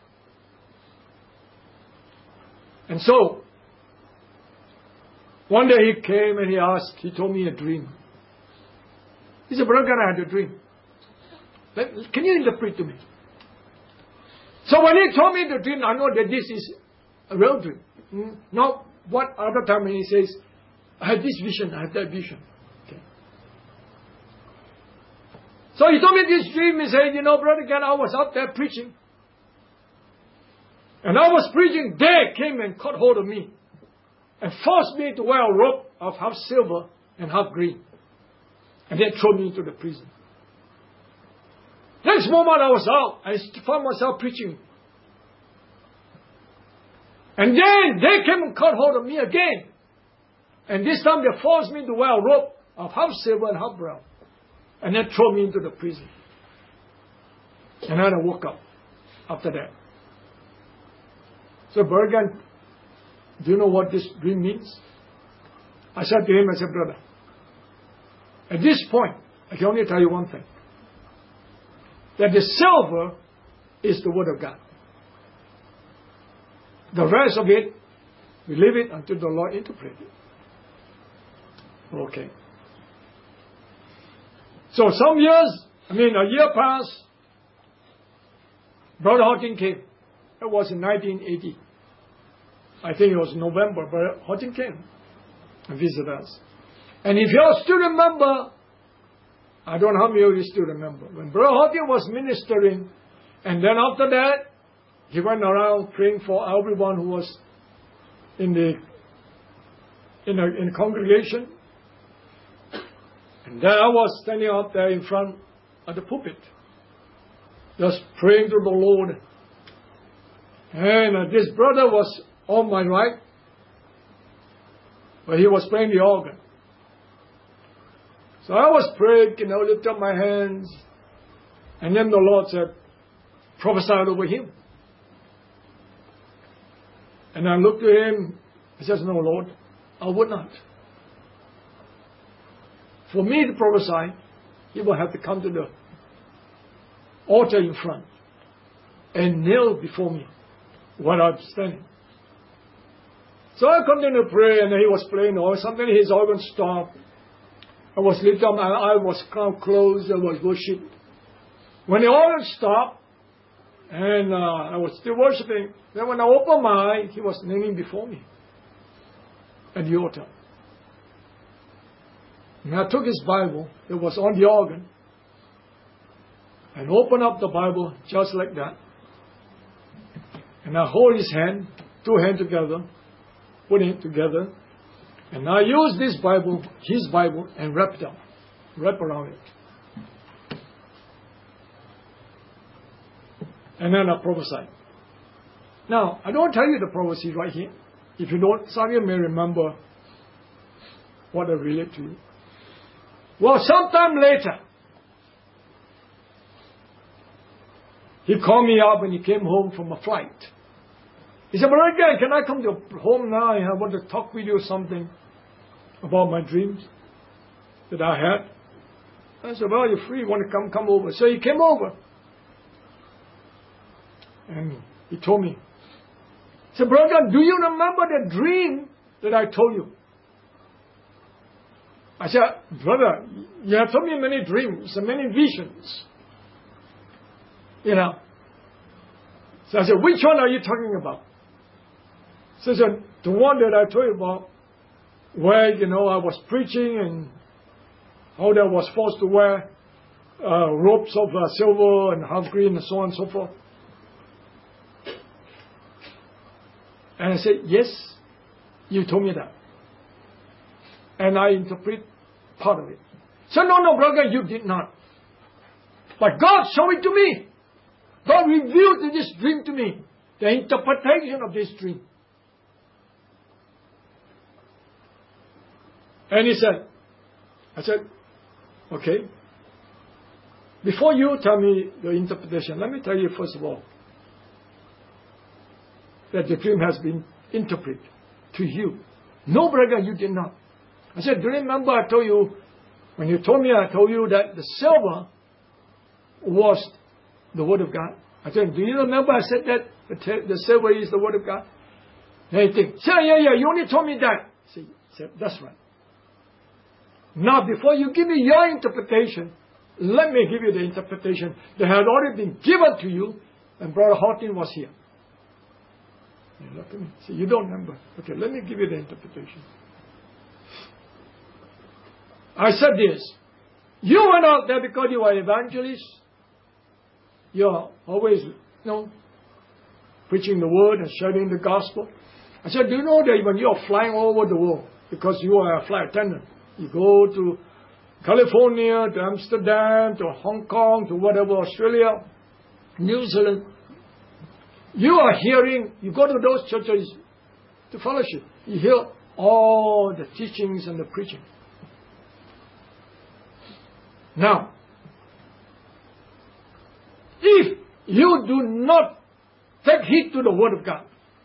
And so, one day he came and he told me a dream. He said, Brother Gant, I had a dream. Can you interpret to me? So when he told me the dream, I know that this is a real dream. Not what other time when he says, I had this vision, I had that vision. Okay. So he told me this dream. He said, Brother Ken, I was out there preaching. And I was preaching. They came and caught hold of me and forced me to wear a robe of half silver and half green. And they threw me into the prison. Next moment I was out. I found myself preaching. And then they came and caught hold of me again. And this time they forced me to wear a robe of half silver and half brown. And then threw me into the prison. And then I woke up after that. So Bergen, do you know what this dream means? I said to him, brother, at this point, I can only tell you one thing. That the silver is the Word of God. The rest of it, we leave it until the Lord interprets it. Okay. So some years, a year passed, Brother Hawking came. It was in 1980. I think it was November, Brother Hawking came and visited us. And if you all still remember, I don't know how many of you still remember, when Brother Hawking was ministering, and then after that, he went around praying for everyone who was in the congregation. And then I was standing up there in front of the pulpit, just praying to the Lord. And this brother was on my right, but he was playing the organ. So I was praying, lift up my hands, and then the Lord said, prophesy over him. And I looked at him, he says, no, Lord, I would not. For me to prophesy, he will have to come to the altar in front and kneel before me while I'm standing. So I continued to pray, and he was playing, or suddenly his organ stopped. I was lifted up, my eye was closed, I was worshiping. When the organ stopped, and I was still worshiping, then when I opened my eye, he was kneeling before me at the altar. And I took his Bible that was on the organ and opened up the Bible just like that. And I hold his hand, two hands together, put it together, and I use this Bible, his Bible, and wrap around it. And then I prophesied. Now, I don't tell you the prophecy right here. If you don't, some of you may remember what I relate to you. Well, sometime later, he called me up when he came home from a flight. He said, Brother Ken, can I come to home now? I want to talk with you something about my dreams that I had. I said, well, you're free. You want to come over. So he came over. And he told me, he said, Brother, do you remember the dream that I told you? I said, brother, you have told me many dreams and many visions. So I said, which one are you talking about? So I said, the one that I told you about, where, I was preaching and how I was forced to wear robes of silver and half green and so on and so forth. And I said, yes, you told me that. And I interpret part of it. So no, brother, you did not. But God showed it to me. God revealed this dream to me. The interpretation of this dream. And I said, okay. Before you tell me the interpretation, let me tell you first of all that the dream has been interpreted to you. No, brother, you did not. I said, do you remember I told you, when you told me, I told you that the silver was the Word of God? I said, do you remember I said that the silver is the Word of God? And he thinks, yeah, you only told me that. I said, that's right. Now, before you give me your interpretation, let me give you the interpretation that had already been given to you when Brother Hawking was here. You look at me. See, you don't remember. Okay, let me give you the interpretation. I said this. You went out there because you are evangelists. You're always, preaching the word and sharing the gospel. I said, do you know that when you are flying all over the world, because you are a flight attendant, you go to California, to Amsterdam, to Hong Kong, to whatever, Australia, New Zealand, you are hearing, you go to those churches to fellowship, you hear all the teachings and the preaching. Now, if you do not take heed to the Word of God,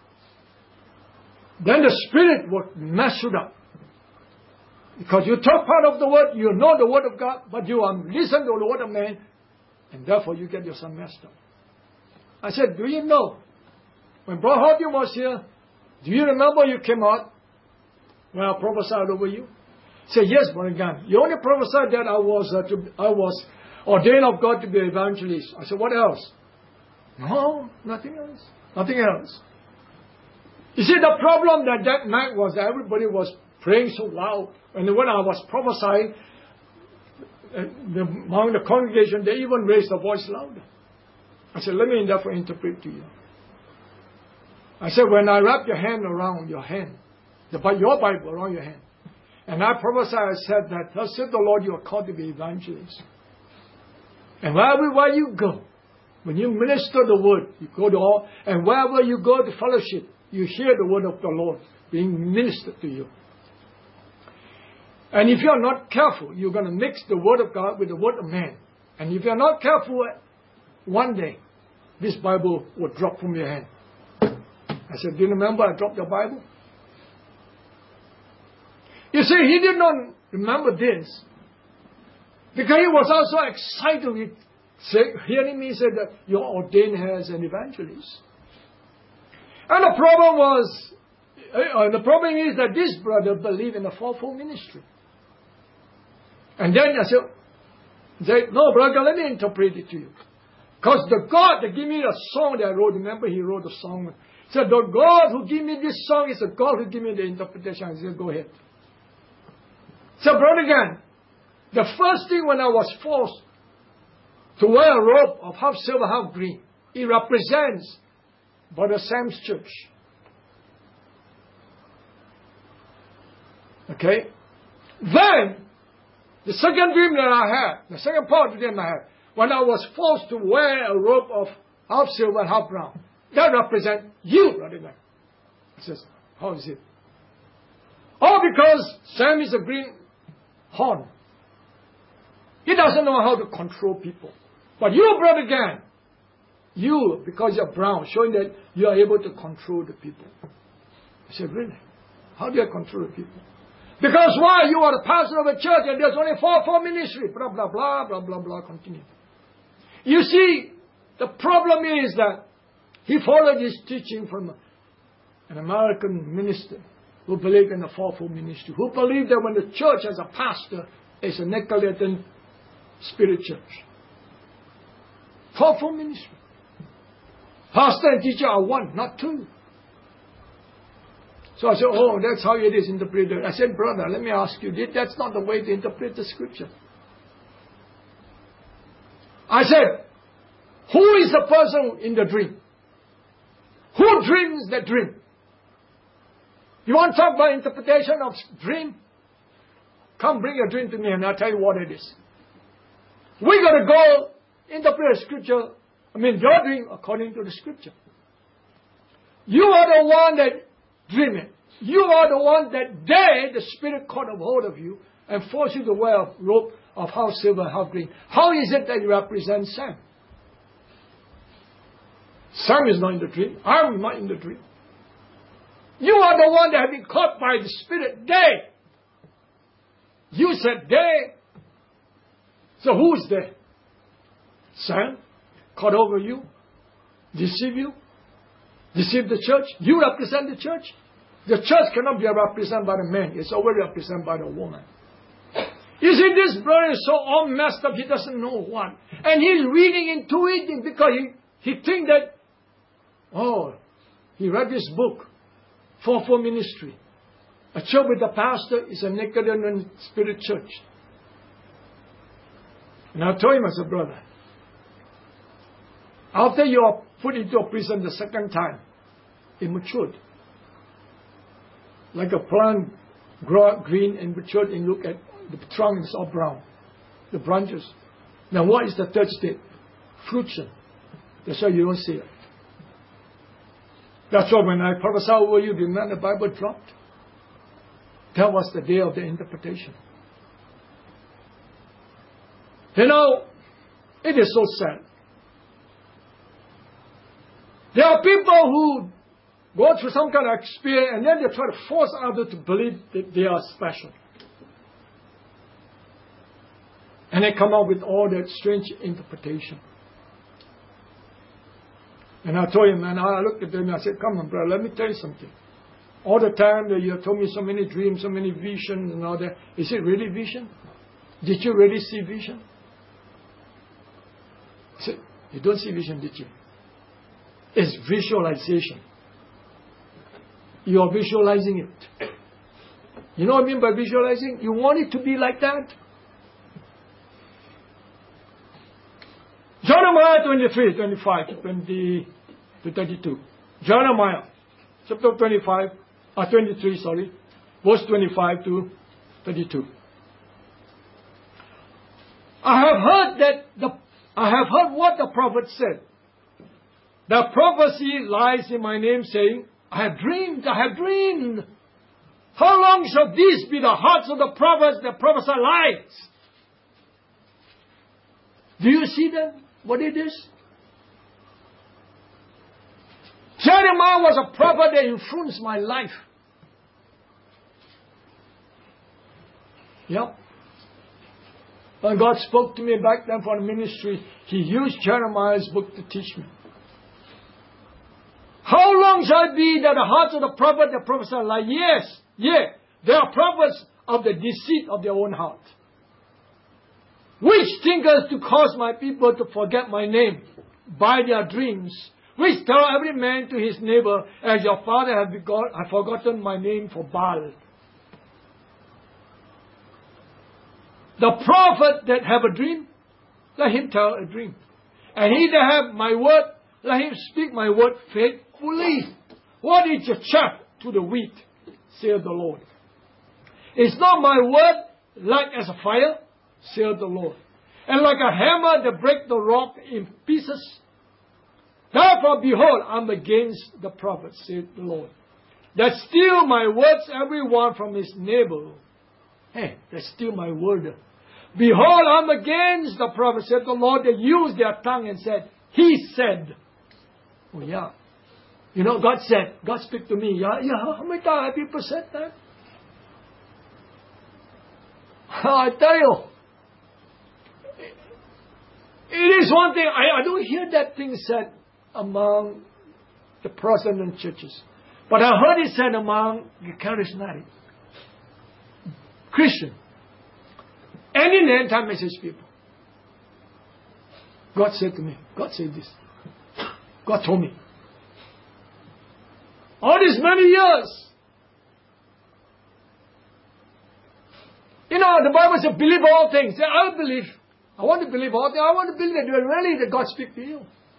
then the Spirit will mess you up. Because you talk part of the Word, you know the Word of God, but you listen to the Word of man, and therefore you get yourself messed up. I said, do you know, when Brother Hardy was here, do you remember you came out when I prophesied over you? He said, yes, Brother Gunn. You only prophesied that I was ordained of God to be an evangelist. I said, what else? No, nothing else. Nothing else. You see, the problem that night was that everybody was praying so loud. And when I was prophesying, among the congregation, they even raised their voice louder. I said, let me therefore interpret to you. I said, when I wrap your hand around your hand, your Bible around your hand, and I prophesied, I said that, thus said the Lord, you are called to be evangelists. And wherever you go, when you minister the word, you go to all, and wherever you go to fellowship, you hear the word of the Lord being ministered to you. And if you're not careful, you're going to mix the word of God with the word of man. And if you're not careful, one day, this Bible will drop from your hand. I said, do you remember I dropped your Bible? You see, he did not remember this because he was also excited with hearing me say that you're ordained as an evangelist. And the problem is that this brother believed in the fourfold ministry. And then I said, no, brother, let me interpret it to you. Because the God that gave me the song that I wrote, remember he wrote a song. He said, the God who gave me this song is the God who gave me the interpretation. I said, go ahead. So, brother, again, the first thing when I was forced to wear a robe of half silver, half green, it represents Brother Sam's church. Okay? Then, the second dream that I had, the second part of the dream I had, when I was forced to wear a robe of half silver, half brown, that represents you, brother. He says, how is it? Oh, because Sam is a green horn. He doesn't know how to control people. But you, brother Gan, you, because you're brown, showing that you are able to control the people. I said, really? How do I control the people? Because why? You are the pastor of a church and there's only four ministry. Blah, blah, blah, blah, blah, blah, continue. You see, the problem is that he followed his teaching from an American minister who believed in the fourfold ministry, who believed that when the church has a pastor, it's a Nicolaitan spirit church. Fourfold ministry. Pastor and teacher are one, not two. So I said, oh, that's how it is interpreted. I said, brother, let me ask you, that's not the way to interpret the scripture. I said, who is the person in the dream? Who dreams the dream? You want to talk about interpretation of dream? Come bring your dream to me and I'll tell you what it is. We're going to go interpret scripture, your dream according to the scripture. You are the one that dream it. You are the one that the Spirit caught a hold of you and forced you to wear a robe of half silver, half green. How is it that you represent Sam? Sam is not in the dream. I'm not in the dream. You are the one that have been caught by the Spirit. You said they. So who is they? Sam caught over you, deceive you, deceive the church. You represent the church. The church cannot be represented by the man. It's already represented by the woman. You see, this brother is so all messed up, he doesn't know what. And he's reading into it because he thinks that, he read this book, Fourfold Ministry. A church with a pastor is a Nicolaitan spirit church. And I told him, I said, brother, after you are put into a prison the second time, it matured. Like a plant grow green and matured, and look at the trunk is all brown, the branches. Now what is the third state? Fruition. That's why you don't see it. That's why when I prophesy over you, the Bible dropped. That was the day of the interpretation. You know, it is so sad. There are people who go through some kind of experience and then they try to force others to believe that they are special. And they come up with all that strange interpretation. And I told him, and I looked at them and I said, come on, brother, let me tell you something. All the time that you have told me so many dreams, so many visions and all that, is it really vision? Did you really see vision? I said, you don't see vision, did you? It's visualization. You are visualizing it. You know what I mean by visualizing? You want it to be like that. Jeremiah 23, 25 to 20 to 32. Jeremiah chapter 23, verse 25 to 32. I have heard what the prophet said. The prophecy lies in my name, saying, I have dreamed. How long shall these be the hearts of the prophets that prophesy lies? Do you see that? What it is? Jeremiah was a prophet that influenced my life. Yep. When God spoke to me back then for the ministry, He used Jeremiah's book to teach me. How long shall it be that the hearts of the prophet that prophesy lie? Yes, they are prophets of the deceit of their own heart, which thinkers to cause my people to forget my name by their dreams, which tell every man to his neighbor, as your father have forgotten my name for Baal. The prophet that have a dream, let him tell a dream. And he that have my word, let him speak my word faithfully. What is the chaff to the wheat, saith the Lord? Is not my word like as a fire, saith the Lord, and like a hammer that break the rock in pieces? Therefore, behold, I'm against the prophets, saith the Lord, that steal my words, every one from his neighbor. Hey, they steal my word. Behold, I'm against the prophets, said the Lord, that use their tongue and said, He said. Oh yeah. You know, God said, God speak to me. Yeah, how many times have people said that? I tell you, it is one thing, I don't hear that thing said among the Protestant churches. But I heard it said among the charismatic Christian and in the end-time message people. God said to me, God said this. God told me. All these many years. You know, the Bible says, believe all things. I believe. I want to believe all things. I want to believe that really that God speaks to you.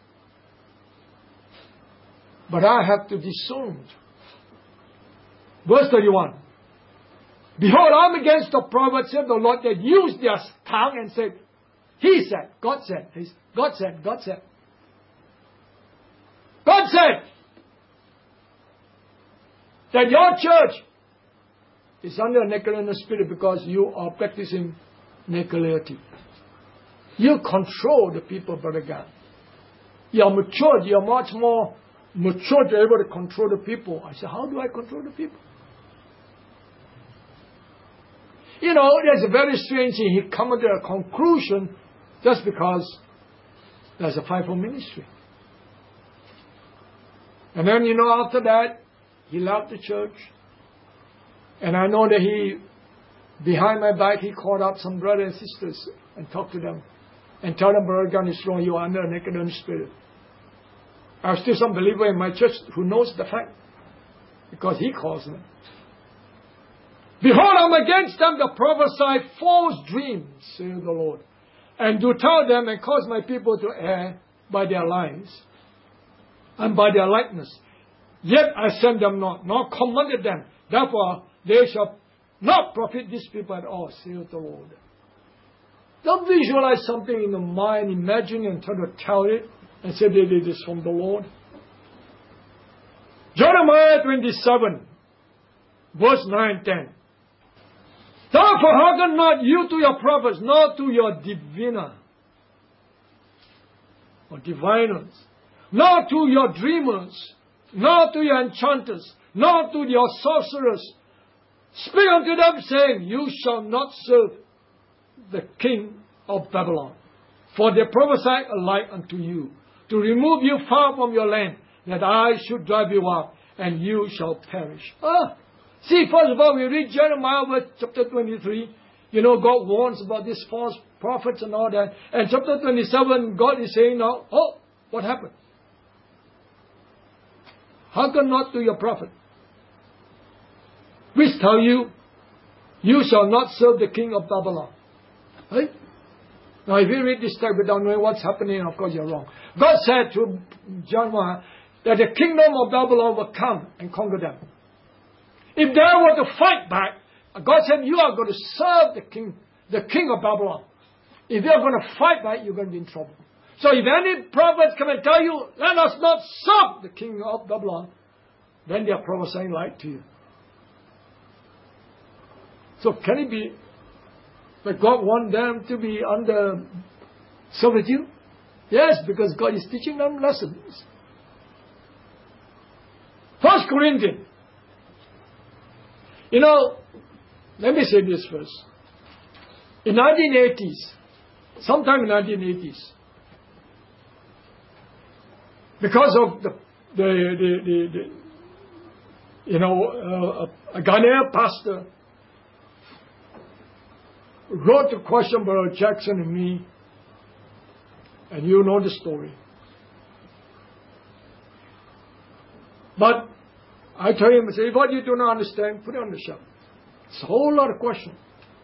But I have to discern. Verse 31. Behold, I'm against the prophets, said the Lord, that used their tongue and said, He said, God said, God said, God said. God said that your church is under a Nicolaitan spirit because you are practicing Nicolaitan. You control the people, Brother God. You are matured. You are much more mature to be able to control the people. I said, how do I control the people? You know, there's a very strange thing. He come to a conclusion just because there's a fivefold ministry. And then, you know, after that, he left the church. And I know that he, behind my back, he called up some brothers and sisters and talked to them. And tell them, Brother Gunn is wrong, you are under a Nicolaitan spirit. I have still some believer in my church who knows the fact. Because he calls them. Behold, I'm against them that prophesy false dreams, saith the Lord. and do tell them and cause my people to err by their lies and by their likeness. Yet I sent them not, nor commanded them. Therefore they shall not profit these people at all, saith the Lord. Don't visualize something in the mind, imagine and try to tell it and say that it is from the Lord. Jeremiah 27, verse 9, 10. Therefore hearken not you to your prophets, nor to your diviner, or diviners, nor to your dreamers, nor to your enchanters, nor to your sorcerers. Speak unto them, saying, you shall not serve the king of Babylon. For they prophesy alike unto you, to remove you far from your land, that I should drive you out, and you shall perish. See, first of all, we read Jeremiah chapter 23. God warns about these false prophets and all that. And chapter 27, God is saying now, what happened? Hearken not to your prophet, which tell you, you shall not serve the king of Babylon. Right? Now, if you read this text without knowing what's happening, of course you're wrong. God said to Jeremiah that the kingdom of Babylon will come and conquer them. If they were to fight back, God said, you are going to serve the king of Babylon. If you're going to fight back, you're going to be in trouble. So if any prophets come and tell you, let us not serve the king of Babylon, then they are prophesying light to you. So can it be that God wants them to be under servitude? Yes, because God is teaching them lessons. 1 Corinthians. Let me say this first. In 1980s, sometime in 1980s, because of a Ghanaian pastor wrote to question Brother Jackson and me, and you know the story. But I told him, say, what you do not understand, put it on the shelf. It's a whole lot of questions.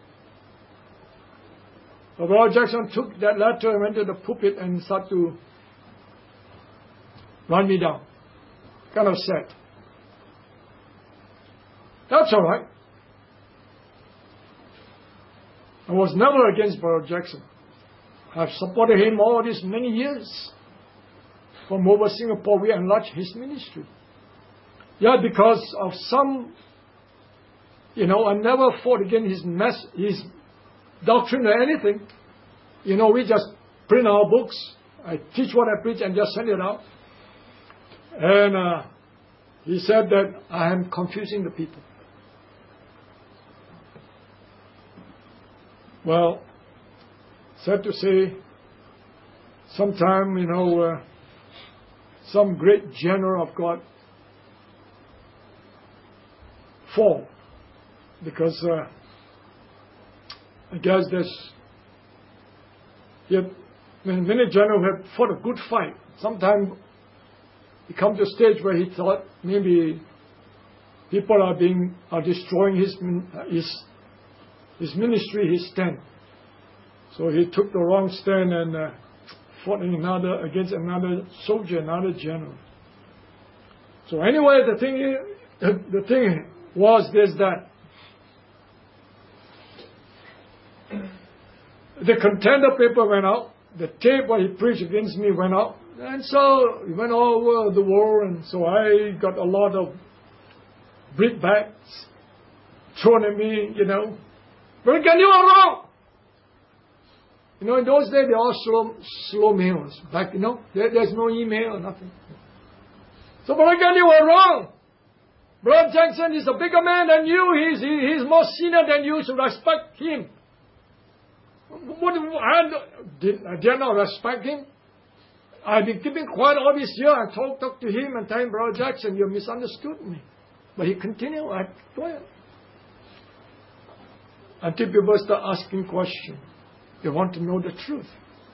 But Brother Jackson took that letter and went to the pulpit and started to run me down. Kind of sad. That's all right. I was never against Brother Jackson. I've supported him all these many years. From over Singapore, we enlarged his ministry. Yeah, because of some, I never fought against his doctrine or anything. We just print our books. I teach what I preach and just send it out. And he said that I am confusing the people. Well, sad to say, sometime, some great general of God fall, because I guess many generals have fought a good fight. Sometimes he come to a stage where he thought maybe people are destroying his ministry, his stand. So he took the wrong stand and fought against another soldier, another general. So anyway, the thing was this, that the contender paper went out, the tape what he preached against me went out, and so it went all over the world, and so I got a lot of brickbats thrown at me, But again, you are wrong. In those days, they all slow mails. Back, there's no email or nothing. So, but again, you were wrong. Brother Jackson is a bigger man than you. He's more senior than you, so respect him. I did not respect him. I've been keeping quiet all this year. I talked to him and tell him, Brother Jackson, you misunderstood me. But he continued. I quiet. Until people start asking questions. They want to know the truth.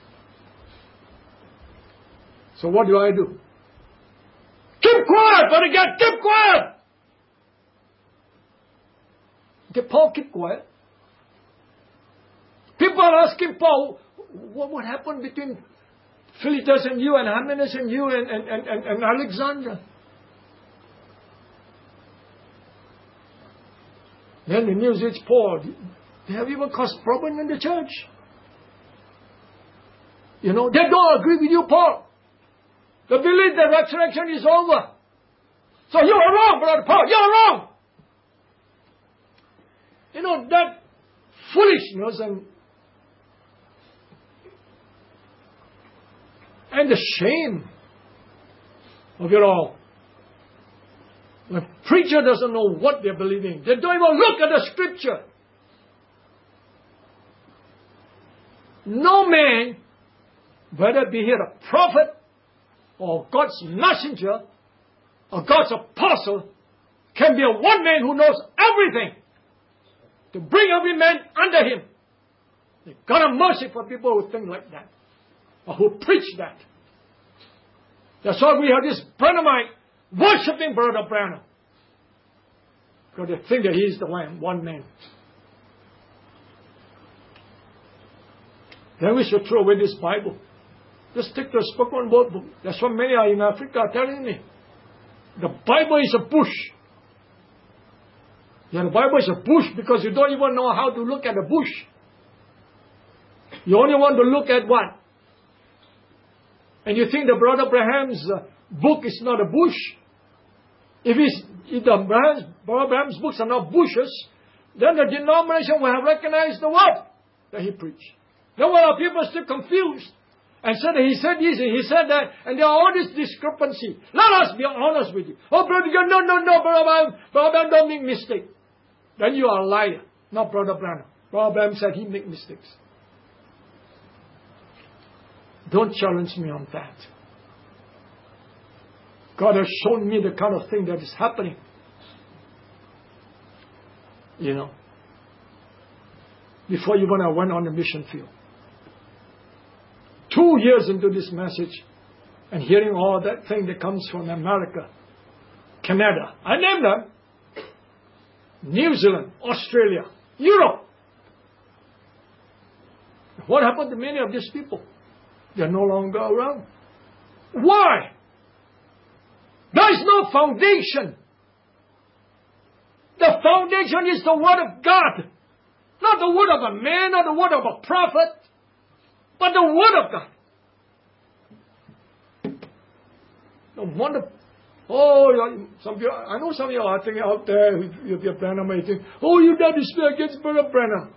So what do I do? Keep quiet, but again, keep quiet! Did Paul keep quiet? People people are asking Paul, what happened between Philetus and you and Hymenaeus and you and Alexander? Then the news reached Paul. They have even caused problem in the church. You know, they don't agree with you, Paul. They believe the resurrection is over. So you are wrong, Brother Paul. You are wrong. You know, that foolishness and the shame of it all. When a preacher doesn't know what they're believing, they don't even look at the scripture. No man, whether be he a prophet or God's messenger or God's apostle, can be a one man who knows everything to bring every man under him. God have mercy for people who think like that or who preach that. That's why we have this Branhamite worshipping Brother Branham, because they think that he is the one man. Then we should throw away this Bible. Just take the spoken word book. That's what many are in Africa are telling me. The Bible is a bush. Yeah, the Bible is a bush because you don't even know how to look at a bush. You only want to look at what? And you think the Brother Branham's book is not a bush? If Brother Branham's books are not bushes, then the denomination will have recognized the word that he preached. Then why are people still confused? And said that he said this and he said that, and there are all this discrepancy. Let us be honest with you. Oh, Brother, no, Brother Branham don't make mistake. Then you are a liar, not Brother Branham. Brother Branham said he make mistakes. Don't challenge me on that. God has shown me the kind of thing that is happening. You know, before even I went on the mission field. 2 years into this message and hearing all that thing that comes from America, Canada, I named them, New Zealand, Australia, Europe. What happened to many of these people? They're no longer around. Why? There is no foundation. The foundation is the Word of God. Not the word of a man, not the word of a prophet, but the Word of God. No wonder. Some people, I know some of you are thinking out there with your Branham, you think, oh, you got to speak against Brother Branham.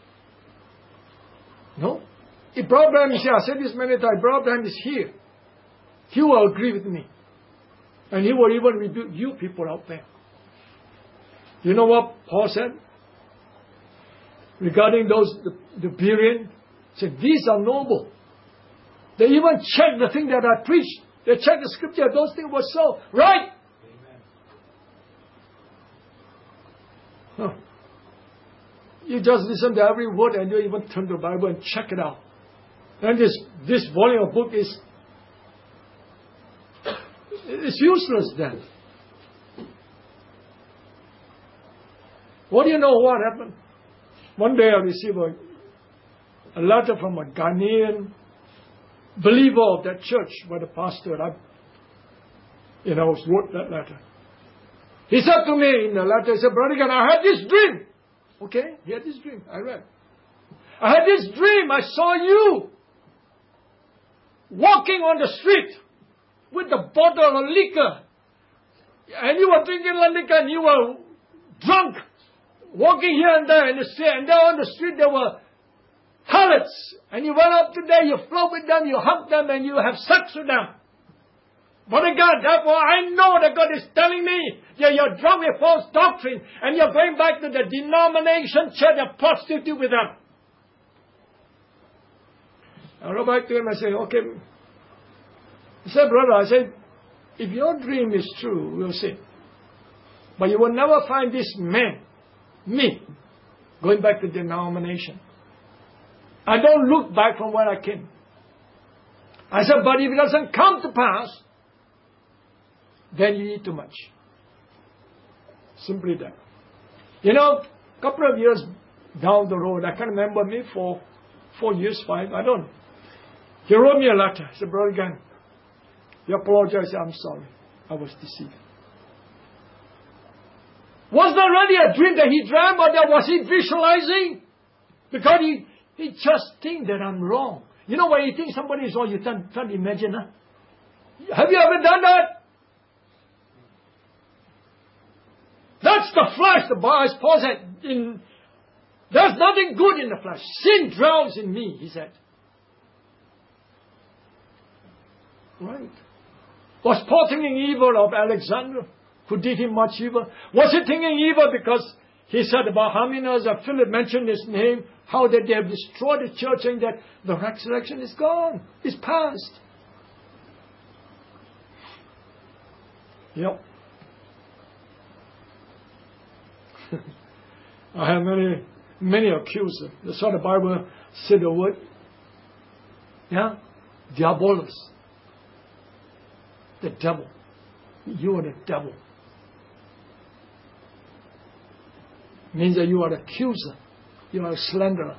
No. If Brother Branham is here, I said this many times, Brother Branham is here, he will agree with me. And he will even rebuke you people out there. You know what Paul said? Regarding the Berean, said, these are noble. They even checked the thing that I preached. They checked the scripture. Those things were so. Right? Huh. You just listen to every word and you even turn to the Bible and check it out. And this volume of book is useless then. What do you know what happened? One day I received a letter from a Ghanaian believer of that church where the pastor wrote that letter. He said to me in the letter, he said, Brother Gunn, I had this dream. Okay, he had this dream. I read. I had this dream. I saw you walking on the street with the bottle of liquor. And you were drinking liquor and you were drunk, walking here and there in the street. And there on the street there were harlots. And you went up to them, you flew with them, you hugged them, and you have sex with them. But God, therefore I know that God is telling me that you're drunk with false doctrine and you're going back to the denomination church and prostitute with them. I wrote back to him and said, okay. He said, brother, I said, if your dream is true, we'll see. But you will never find this man, me, going back to denomination. I don't look back from where I came. I said, but if it doesn't come to pass, then you eat too much. Simply that. You know, a couple of years down the road, I can remember me for 4 years, 5, I don't know. He wrote me a letter. He said, Brother Gan, he apologized. I'm sorry. I was deceived. Was that really a dream that he dreamt, or that was he visualizing? Because he just thinks that I'm wrong. You know, when you think somebody is wrong, you can't imagine. Huh? Have you ever done that? That's the flesh, as Paul said. There's nothing good in the flesh. Sin dwells in me, he said. Right. Was Paul thinking evil of Alexander, who did him much evil? Was he thinking evil because he said about Hymenaeus and Philip mentioned his name, how that they have destroyed the church and that the resurrection is gone, it's past? Yep. I have many accusers. That's why the Bible said the word. Yeah? Diabolos. The devil. You are the devil. Means that you are the accuser. You are a slanderer.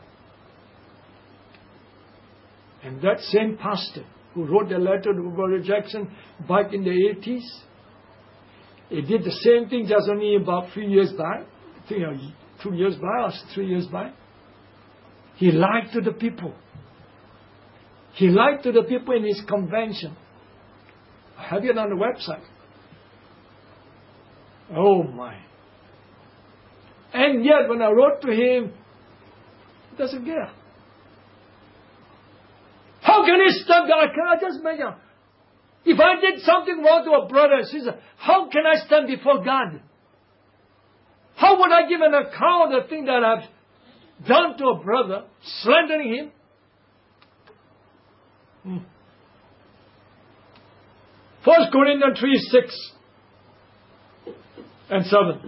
And that same pastor who wrote the letter to Brother Jackson back in the 80s, he did the same thing just only about 3 years back. I think 2 years back or 3 years back. He lied to the people. He lied to the people in his convention. I have it on the website. Oh my. And yet when I wrote to him, he doesn't care. How can he stop that? I just mention, if I did something wrong to a brother and sister, how can I stand before God? How would I give an account of the thing that I've done to a brother, slandering him? 1 Corinthians 3, 6 and 7.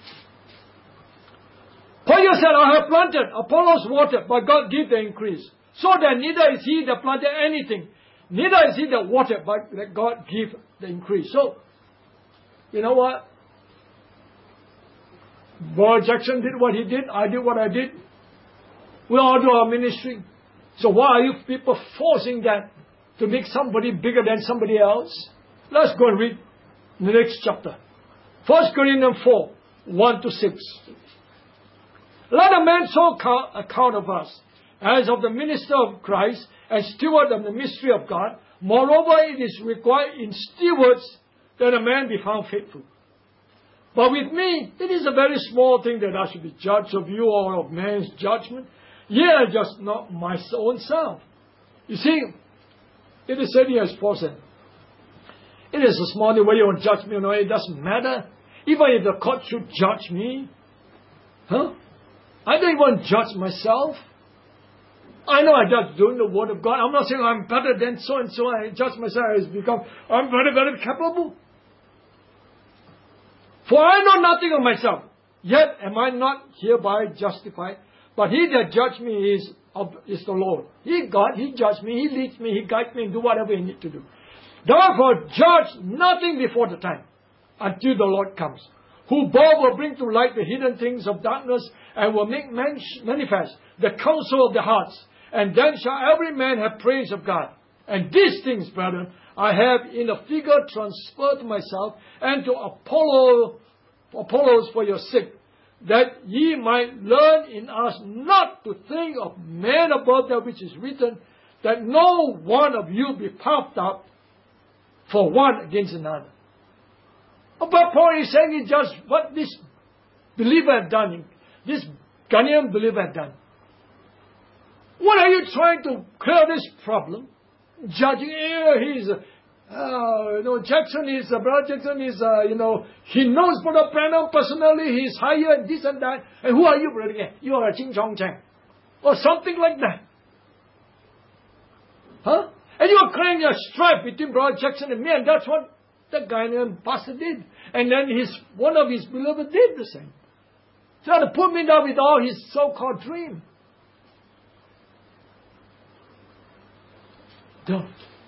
Paul said, I have planted, Apollos watered, but God gave the increase. So that neither is he that planted anything, neither is he that watered, but that God gave the increase. So, you know what? Brother Jackson did what he did, I did what I did. We all do our ministry. So why are you people forcing that to make somebody bigger than somebody else? Let's go and read the next chapter. 1 Corinthians 4, 1 to 6. Let a man so account of us, as of the minister of Christ, and steward of the mystery of God. Moreover, it is required in stewards that a man be found faithful. But with me, it is a very small thing that I should be judged of you or of man's judgment. Yea, just not my own self. You see, it is said here as Paul said, it is a small thing whether you want to judge me or not, it doesn't matter. Even if the court should judge me, I don't even judge myself. I know I judge doing the word of God. I'm not saying I'm better than so and so. I judge myself as I'm very, very capable. For I know nothing of myself, yet am I not hereby justified. But he that judged me is the Lord. He judged me, he leads me, he guides me and do whatever he needs to do. Therefore judge nothing before the time, until the Lord comes, who both will bring to light the hidden things of darkness, and will make manifest the counsel of the hearts. And then shall every man have praise of God. And these things, brethren, I have in a figure transferred to myself and to Apollos for your sake, that ye might learn in us not to think of men above that which is written, that no one of you be puffed up for one against another. But Paul is saying it's just what this believer had done, this Ghanaian believer had done. What are you trying to clear this problem? Judging, Brother Jackson is, he knows Brother Branham personally, he's higher and this and that. And who are you, Brother? You are a Ching Chong Chang. Or something like that. Huh? And you are creating a strife between Brother Jackson and me, and that's what the Ghanaian pastor did. And then one of his beloved did the same. Trying to put me down with all his so-called dream. Don't.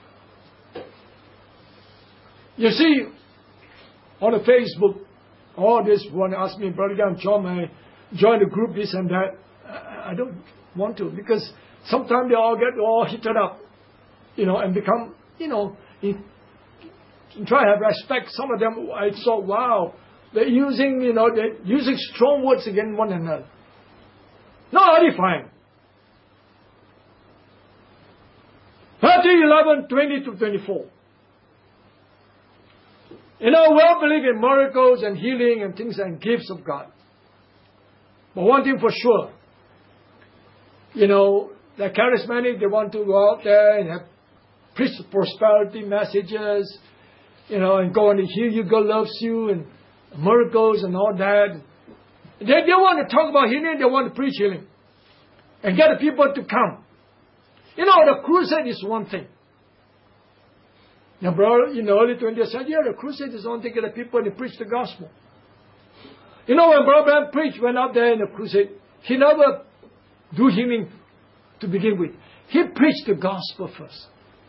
You see, on the Facebook, all this one asked me, Brother John, join the group, this and that. I don't want to, because Sometimes they all get all heated up, and become, try to have respect. Some of them, I saw, wow, they're using strong words against one another. Not edifying. Matthew 11:20-24. We all believe in miracles and healing and things and gifts of God. But one thing for sure, the charismatic, they want to go out there and preach prosperity messages, and go and heal you, God loves you, and miracles and all that. They want to talk about healing, they want to preach healing. And get the people to come. The crusade is one thing. Now, brother, in the early 20th century, the crusade is one thing, get the people to preach the gospel. When Brother Branham preached, went out there in the crusade, he never do healing to begin with. He preached the gospel first.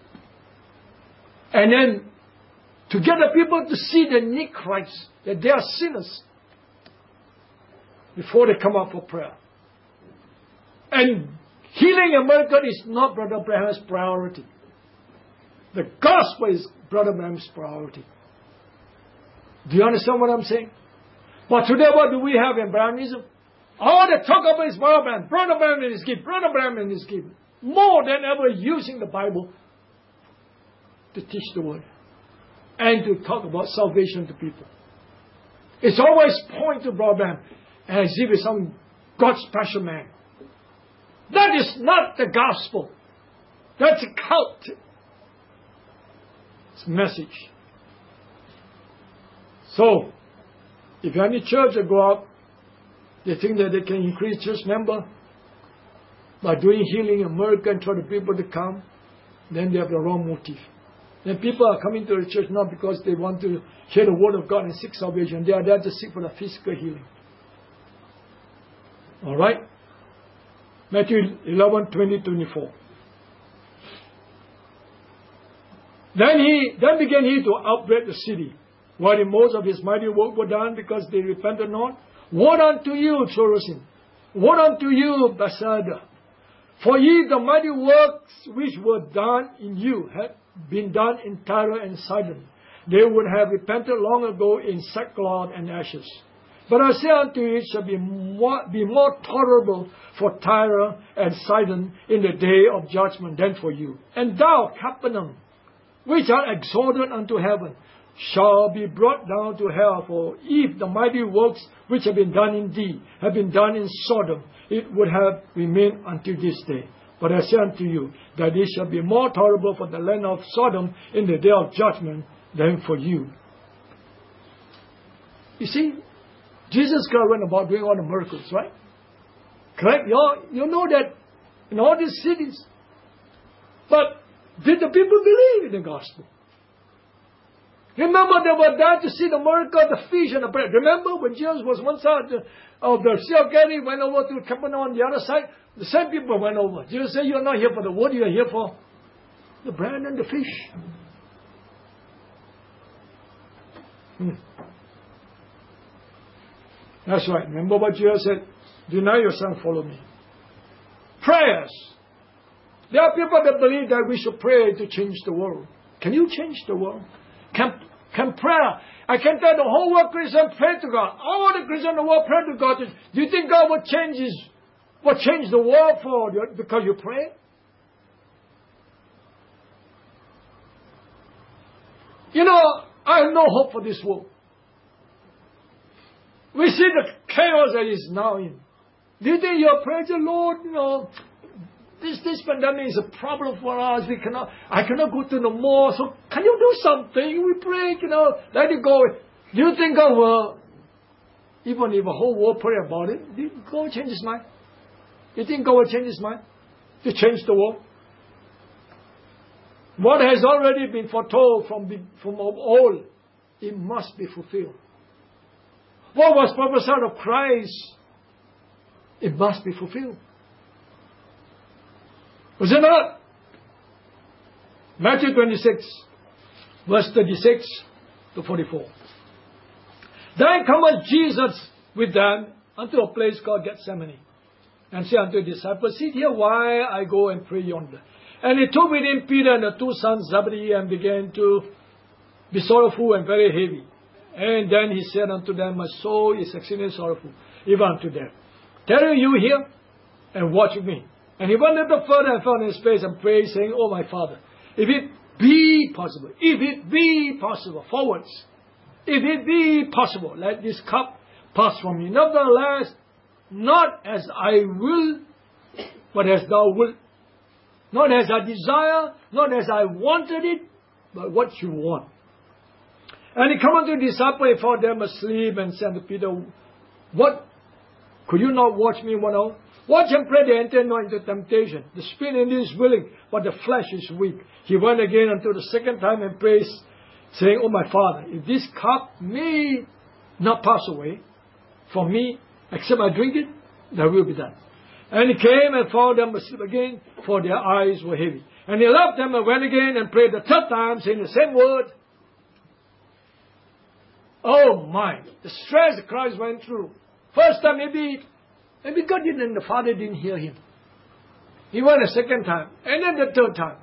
And then, to get the people to see the need Christ, that they are sinners, before they come up for prayer. And healing a miracle is not Brother Branham's priority. The gospel is Brother Branham's priority. Do you understand what I'm saying? But today what do we have in Branhamism? All the talk about is Brother Branham. Brother Branham and his gift. Brother Branham and his gift. More than ever using the Bible to teach the word. And to talk about salvation to people. It's always point to Brother Branham as if he's some God's special man. That is not the gospel. That's a cult. It's a message. So, if any church that go up, they think that they can increase church member by doing healing and miracle and try the people to come, then they have the wrong motive. Then people are coming to the church not because they want to hear the word of God and seek salvation. They are there to seek for the physical healing. Alright? Matthew 11:20-24. Then began he to upbraid the city, while most of his mighty work were done because they repented not. Woe unto you, Chorazin! Woe unto you, Bethsaida! For ye the mighty works which were done in you had been done in Tyre and Sidon. They would have repented long ago in sackcloth and ashes. But I say unto you, it shall be more tolerable for Tyre and Sidon in the day of judgment than for you. And thou, Capernaum, which art exalted unto heaven, shall be brought down to hell. For if the mighty works which have been done in thee have been done in Sodom, it would have remained until this day. But I say unto you, that it shall be more tolerable for the land of Sodom in the day of judgment than for you. You see, Jesus Christ went about doing all the miracles, right? Correct? You know that in all these cities. But did the people believe in the gospel? Remember, they were there to see the miracle of the fish and the bread. Remember when Jesus was one side of the Sea of Galilee, went over to Capernaum on the other side? The same people went over. Jesus said, you're not here for the word, you're here for the bread and the fish. That's right. Remember what Jesus said? Deny yourself, follow me. Prayers. There are people that believe that we should pray to change the world. Can you change the world? Can prayer? I can tell the whole world Christian pray to God. All the Christians in the world pray to God. Do you think God will change the world for you because you pray? I have no hope for this world. We see the chaos that is now in. Do you think your prayer to Lord, this pandemic is a problem for us. I cannot go to the mall. So can you do something? We pray, let it go. Do you think God will, even if the whole world pray about it, did God change his mind? Do you think God will change his mind to change the world? What has already been foretold from of old, it must be fulfilled. What was prophesied of Christ, it must be fulfilled. Was it not? Matthew 26, verse 36-44. Then cometh Jesus with them unto a place called Gethsemane, and said unto the disciples, sit here while I go and pray yonder. And he took with him Peter and the two sons Zebedee, and began to be sorrowful and very heavy. And then he said unto them, my soul is exceedingly sorrowful, even unto death. Tarry you here, and watch with me. And he went a little further and fell on his face and prayed, saying, O my Father, if it be possible, forwards, if it be possible, let this cup pass from me. Nevertheless, not as I will, but as thou wilt. Not as I desire, not as I wanted it, but what you want. And he come unto the disciples, he found them asleep, and said to Peter, what? Could you not watch me 1 hour? Watch and pray, they enter not into temptation. The spirit indeed is willing, but the flesh is weak. He went again until the second time and prayed, saying, O my Father, if this cup may not pass away from me, except I drink it, thy will be done. And he came and found them asleep again, for their eyes were heavy. And he left them and went again and prayed the third time, saying the same word. Oh my, the stress Christ went through. First time maybe God didn't, and the Father didn't hear him. He went a second time, and then the third time.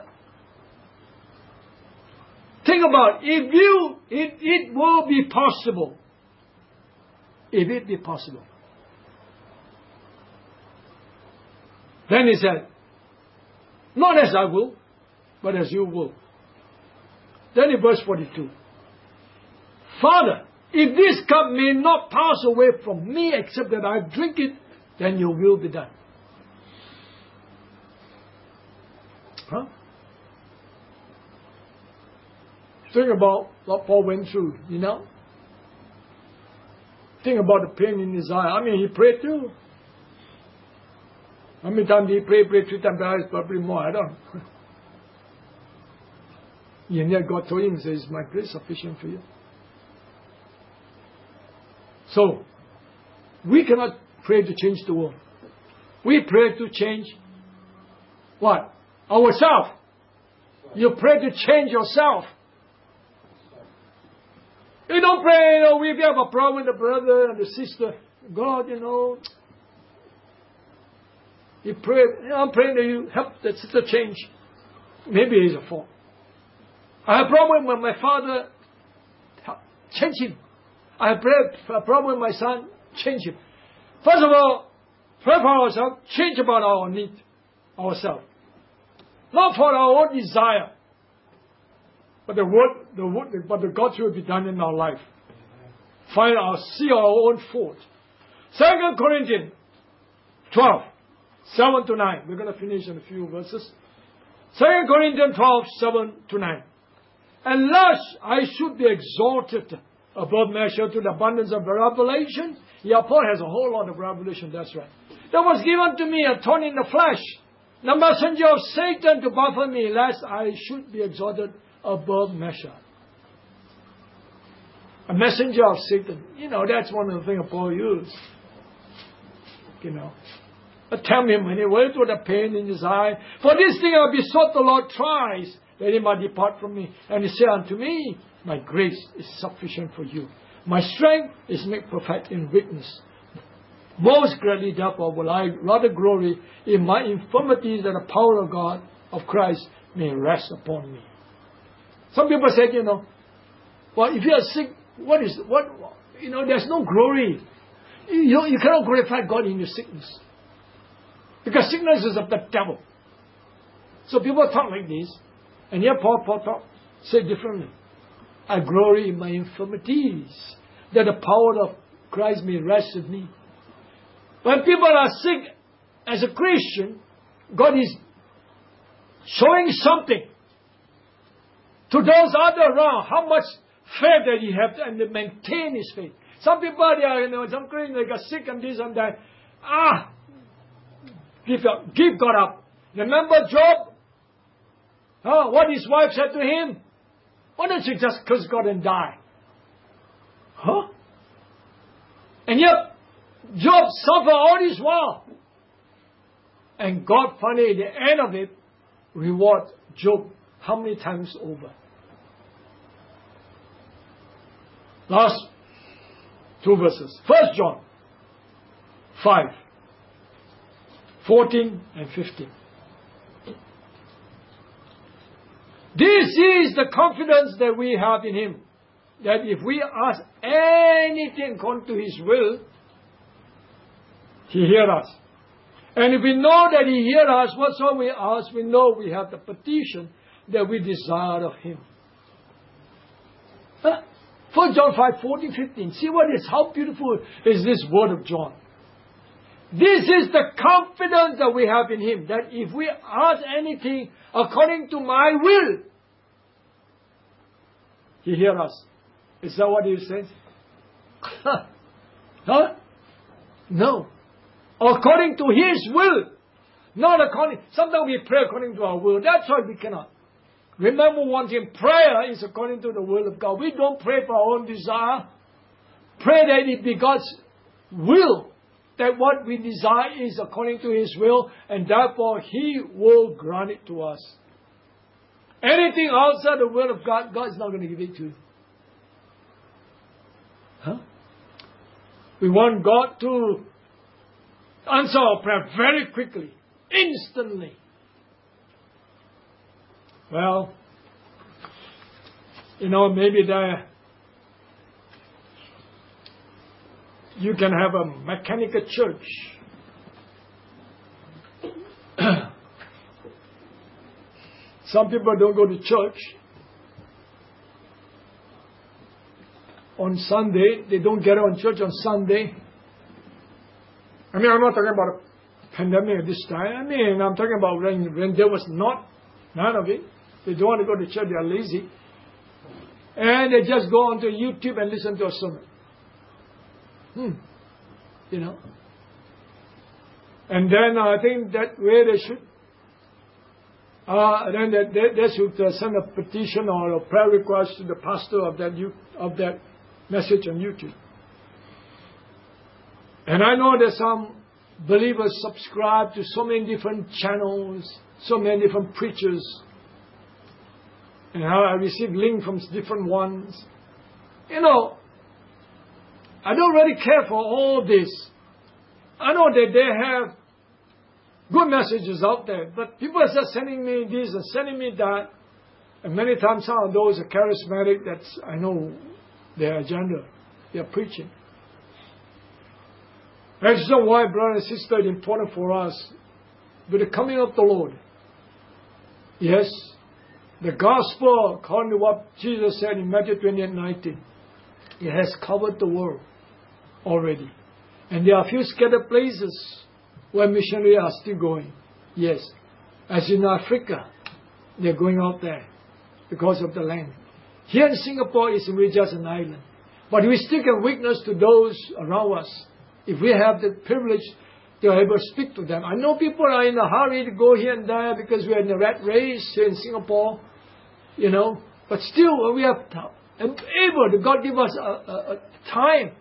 Think about if it will be possible. If it be possible. Then he said, not as I will, but as you will. Then in verse 42, Father, if this cup may not pass away from me except that I drink it, then your will be done. Think about what Paul went through, Think about the pain in his eye. I mean, he prayed too. How many times did he pray? 3 times, probably more, I don't know. And yet God told him, he says, my grace is sufficient for you. So, we cannot pray to change the world. We pray to change what? Ourselves. You pray to change yourself. You don't pray, if you have a problem with the brother and the sister, God, you pray, I'm praying that you help the sister change. Maybe it's a fault. I have a problem with my father, change him. I have a problem with my son, change him. First of all, pray for ourselves, change about our need, ourselves. Not for our own desire, but but the God's will be done in our life. See our own fault. 2 Corinthians 12, 7-9. We're going to finish in a few verses. 2 Corinthians 12, 7-9. And lest I should be exalted above measure to the abundance of revelation. Yeah, Paul has a whole lot of revelation, that's right. There was given to me a thorn in the flesh, the messenger of Satan to buffet me, lest I should be exalted above measure. A messenger of Satan. That's one of the things Paul used. But tell him when he went with the pain in his eye, for this thing I besought the Lord thrice, that he might depart from me. And he said unto me, my grace is sufficient for you. My strength is made perfect in weakness. Most greatly, therefore, will I rather glory in my infirmities, that the power of God, of Christ, may rest upon me. Some people say, well, if you are sick, there's no glory. You cannot glorify God in your sickness. Because sickness is of the devil. So people talk like this, and here Paul say differently. I glory in my infirmities, that the power of Christ may rest with me. When people are sick as a Christian, God is showing something to those other around, how much faith that you have and they maintain his faith. Some people, some Christians, they got sick and this and that. Give God up. Remember Job? What his wife said to him? Why don't you just curse God and die? And yet, Job suffered all this while. And God finally, at the end of it, reward Job how many times over? Last 2 verses. 1 John 5. 14 and 15. This is the confidence that we have in Him, that if we ask anything according to His will, He hears us. And if we know that He hears us, whatsoever we ask, we know we have the petition that we desire of Him. 1 John 5, 14, 15. See what is, how beautiful is this word of John. This is the confidence that we have in Him, that if we ask anything according to my will, He hears us. Is that what He says? Huh? No. According to His will. Not according. Sometimes we pray according to our will. That's why we cannot. Remember one thing, prayer is according to the will of God. We don't pray for our own desire. Pray that it be God's will. That what we desire is according to His will, and therefore He will grant it to us. Anything outside the will of God, God is not going to give it to you. Huh? We want God to answer our prayer very quickly, instantly. Well, maybe you can have a mechanical church. Some people don't go to church on Sunday. They don't get on church on Sunday. I'm not talking about a pandemic this time. I'm talking about when there was none of it. They don't want to go to church. They are lazy. And they just go onto YouTube and listen to a sermon. And then I think that way they should. Then they should send a petition or a prayer request to the pastor of that message on YouTube. And I know that some believers subscribe to so many different channels, so many different preachers. And I receive links from different ones. I don't really care for all this. I know that they have good messages out there, but people are just sending me this and sending me that. And many times some of those are charismatic. I know their agenda. They are preaching. That's why, brother and sister, it's important for us with the coming of the Lord. Yes, the gospel, according to what Jesus said in Matthew 28:19, it has covered the world already. And there are a few scattered places where missionaries are still going. Yes, as in Africa, they're going out there because of the land. Here in Singapore, we're just an island. But we still can witness to those around us. If we have the privilege to able to speak to them. I know people are in a hurry to go here and there because we're in a rat race here in Singapore, But still, when we are able to, God give us a time,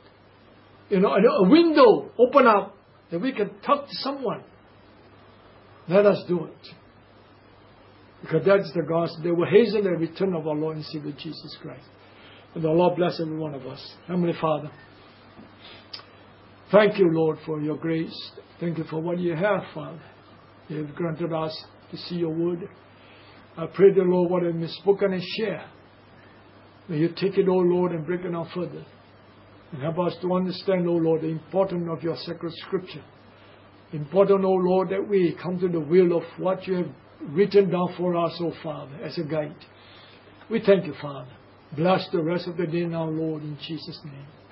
a window open up that we can talk to someone. Let us do it. Because that's the gospel. They will hasten the return of our Lord and Savior Jesus Christ. And the Lord bless every one of us. Heavenly Father, thank you, Lord, for your grace. Thank you for what you have, Father. You have granted us to see your word. I pray, the Lord, what has been spoken and shared. May you take it, O Lord, and break it down further. And help us to understand, O Lord, the importance of your sacred scripture. Important, O Lord, that we come to the will of what you have written down for us, O Father, as a guide. We thank you, Father. Bless the rest of the day now, Lord, in Jesus' name.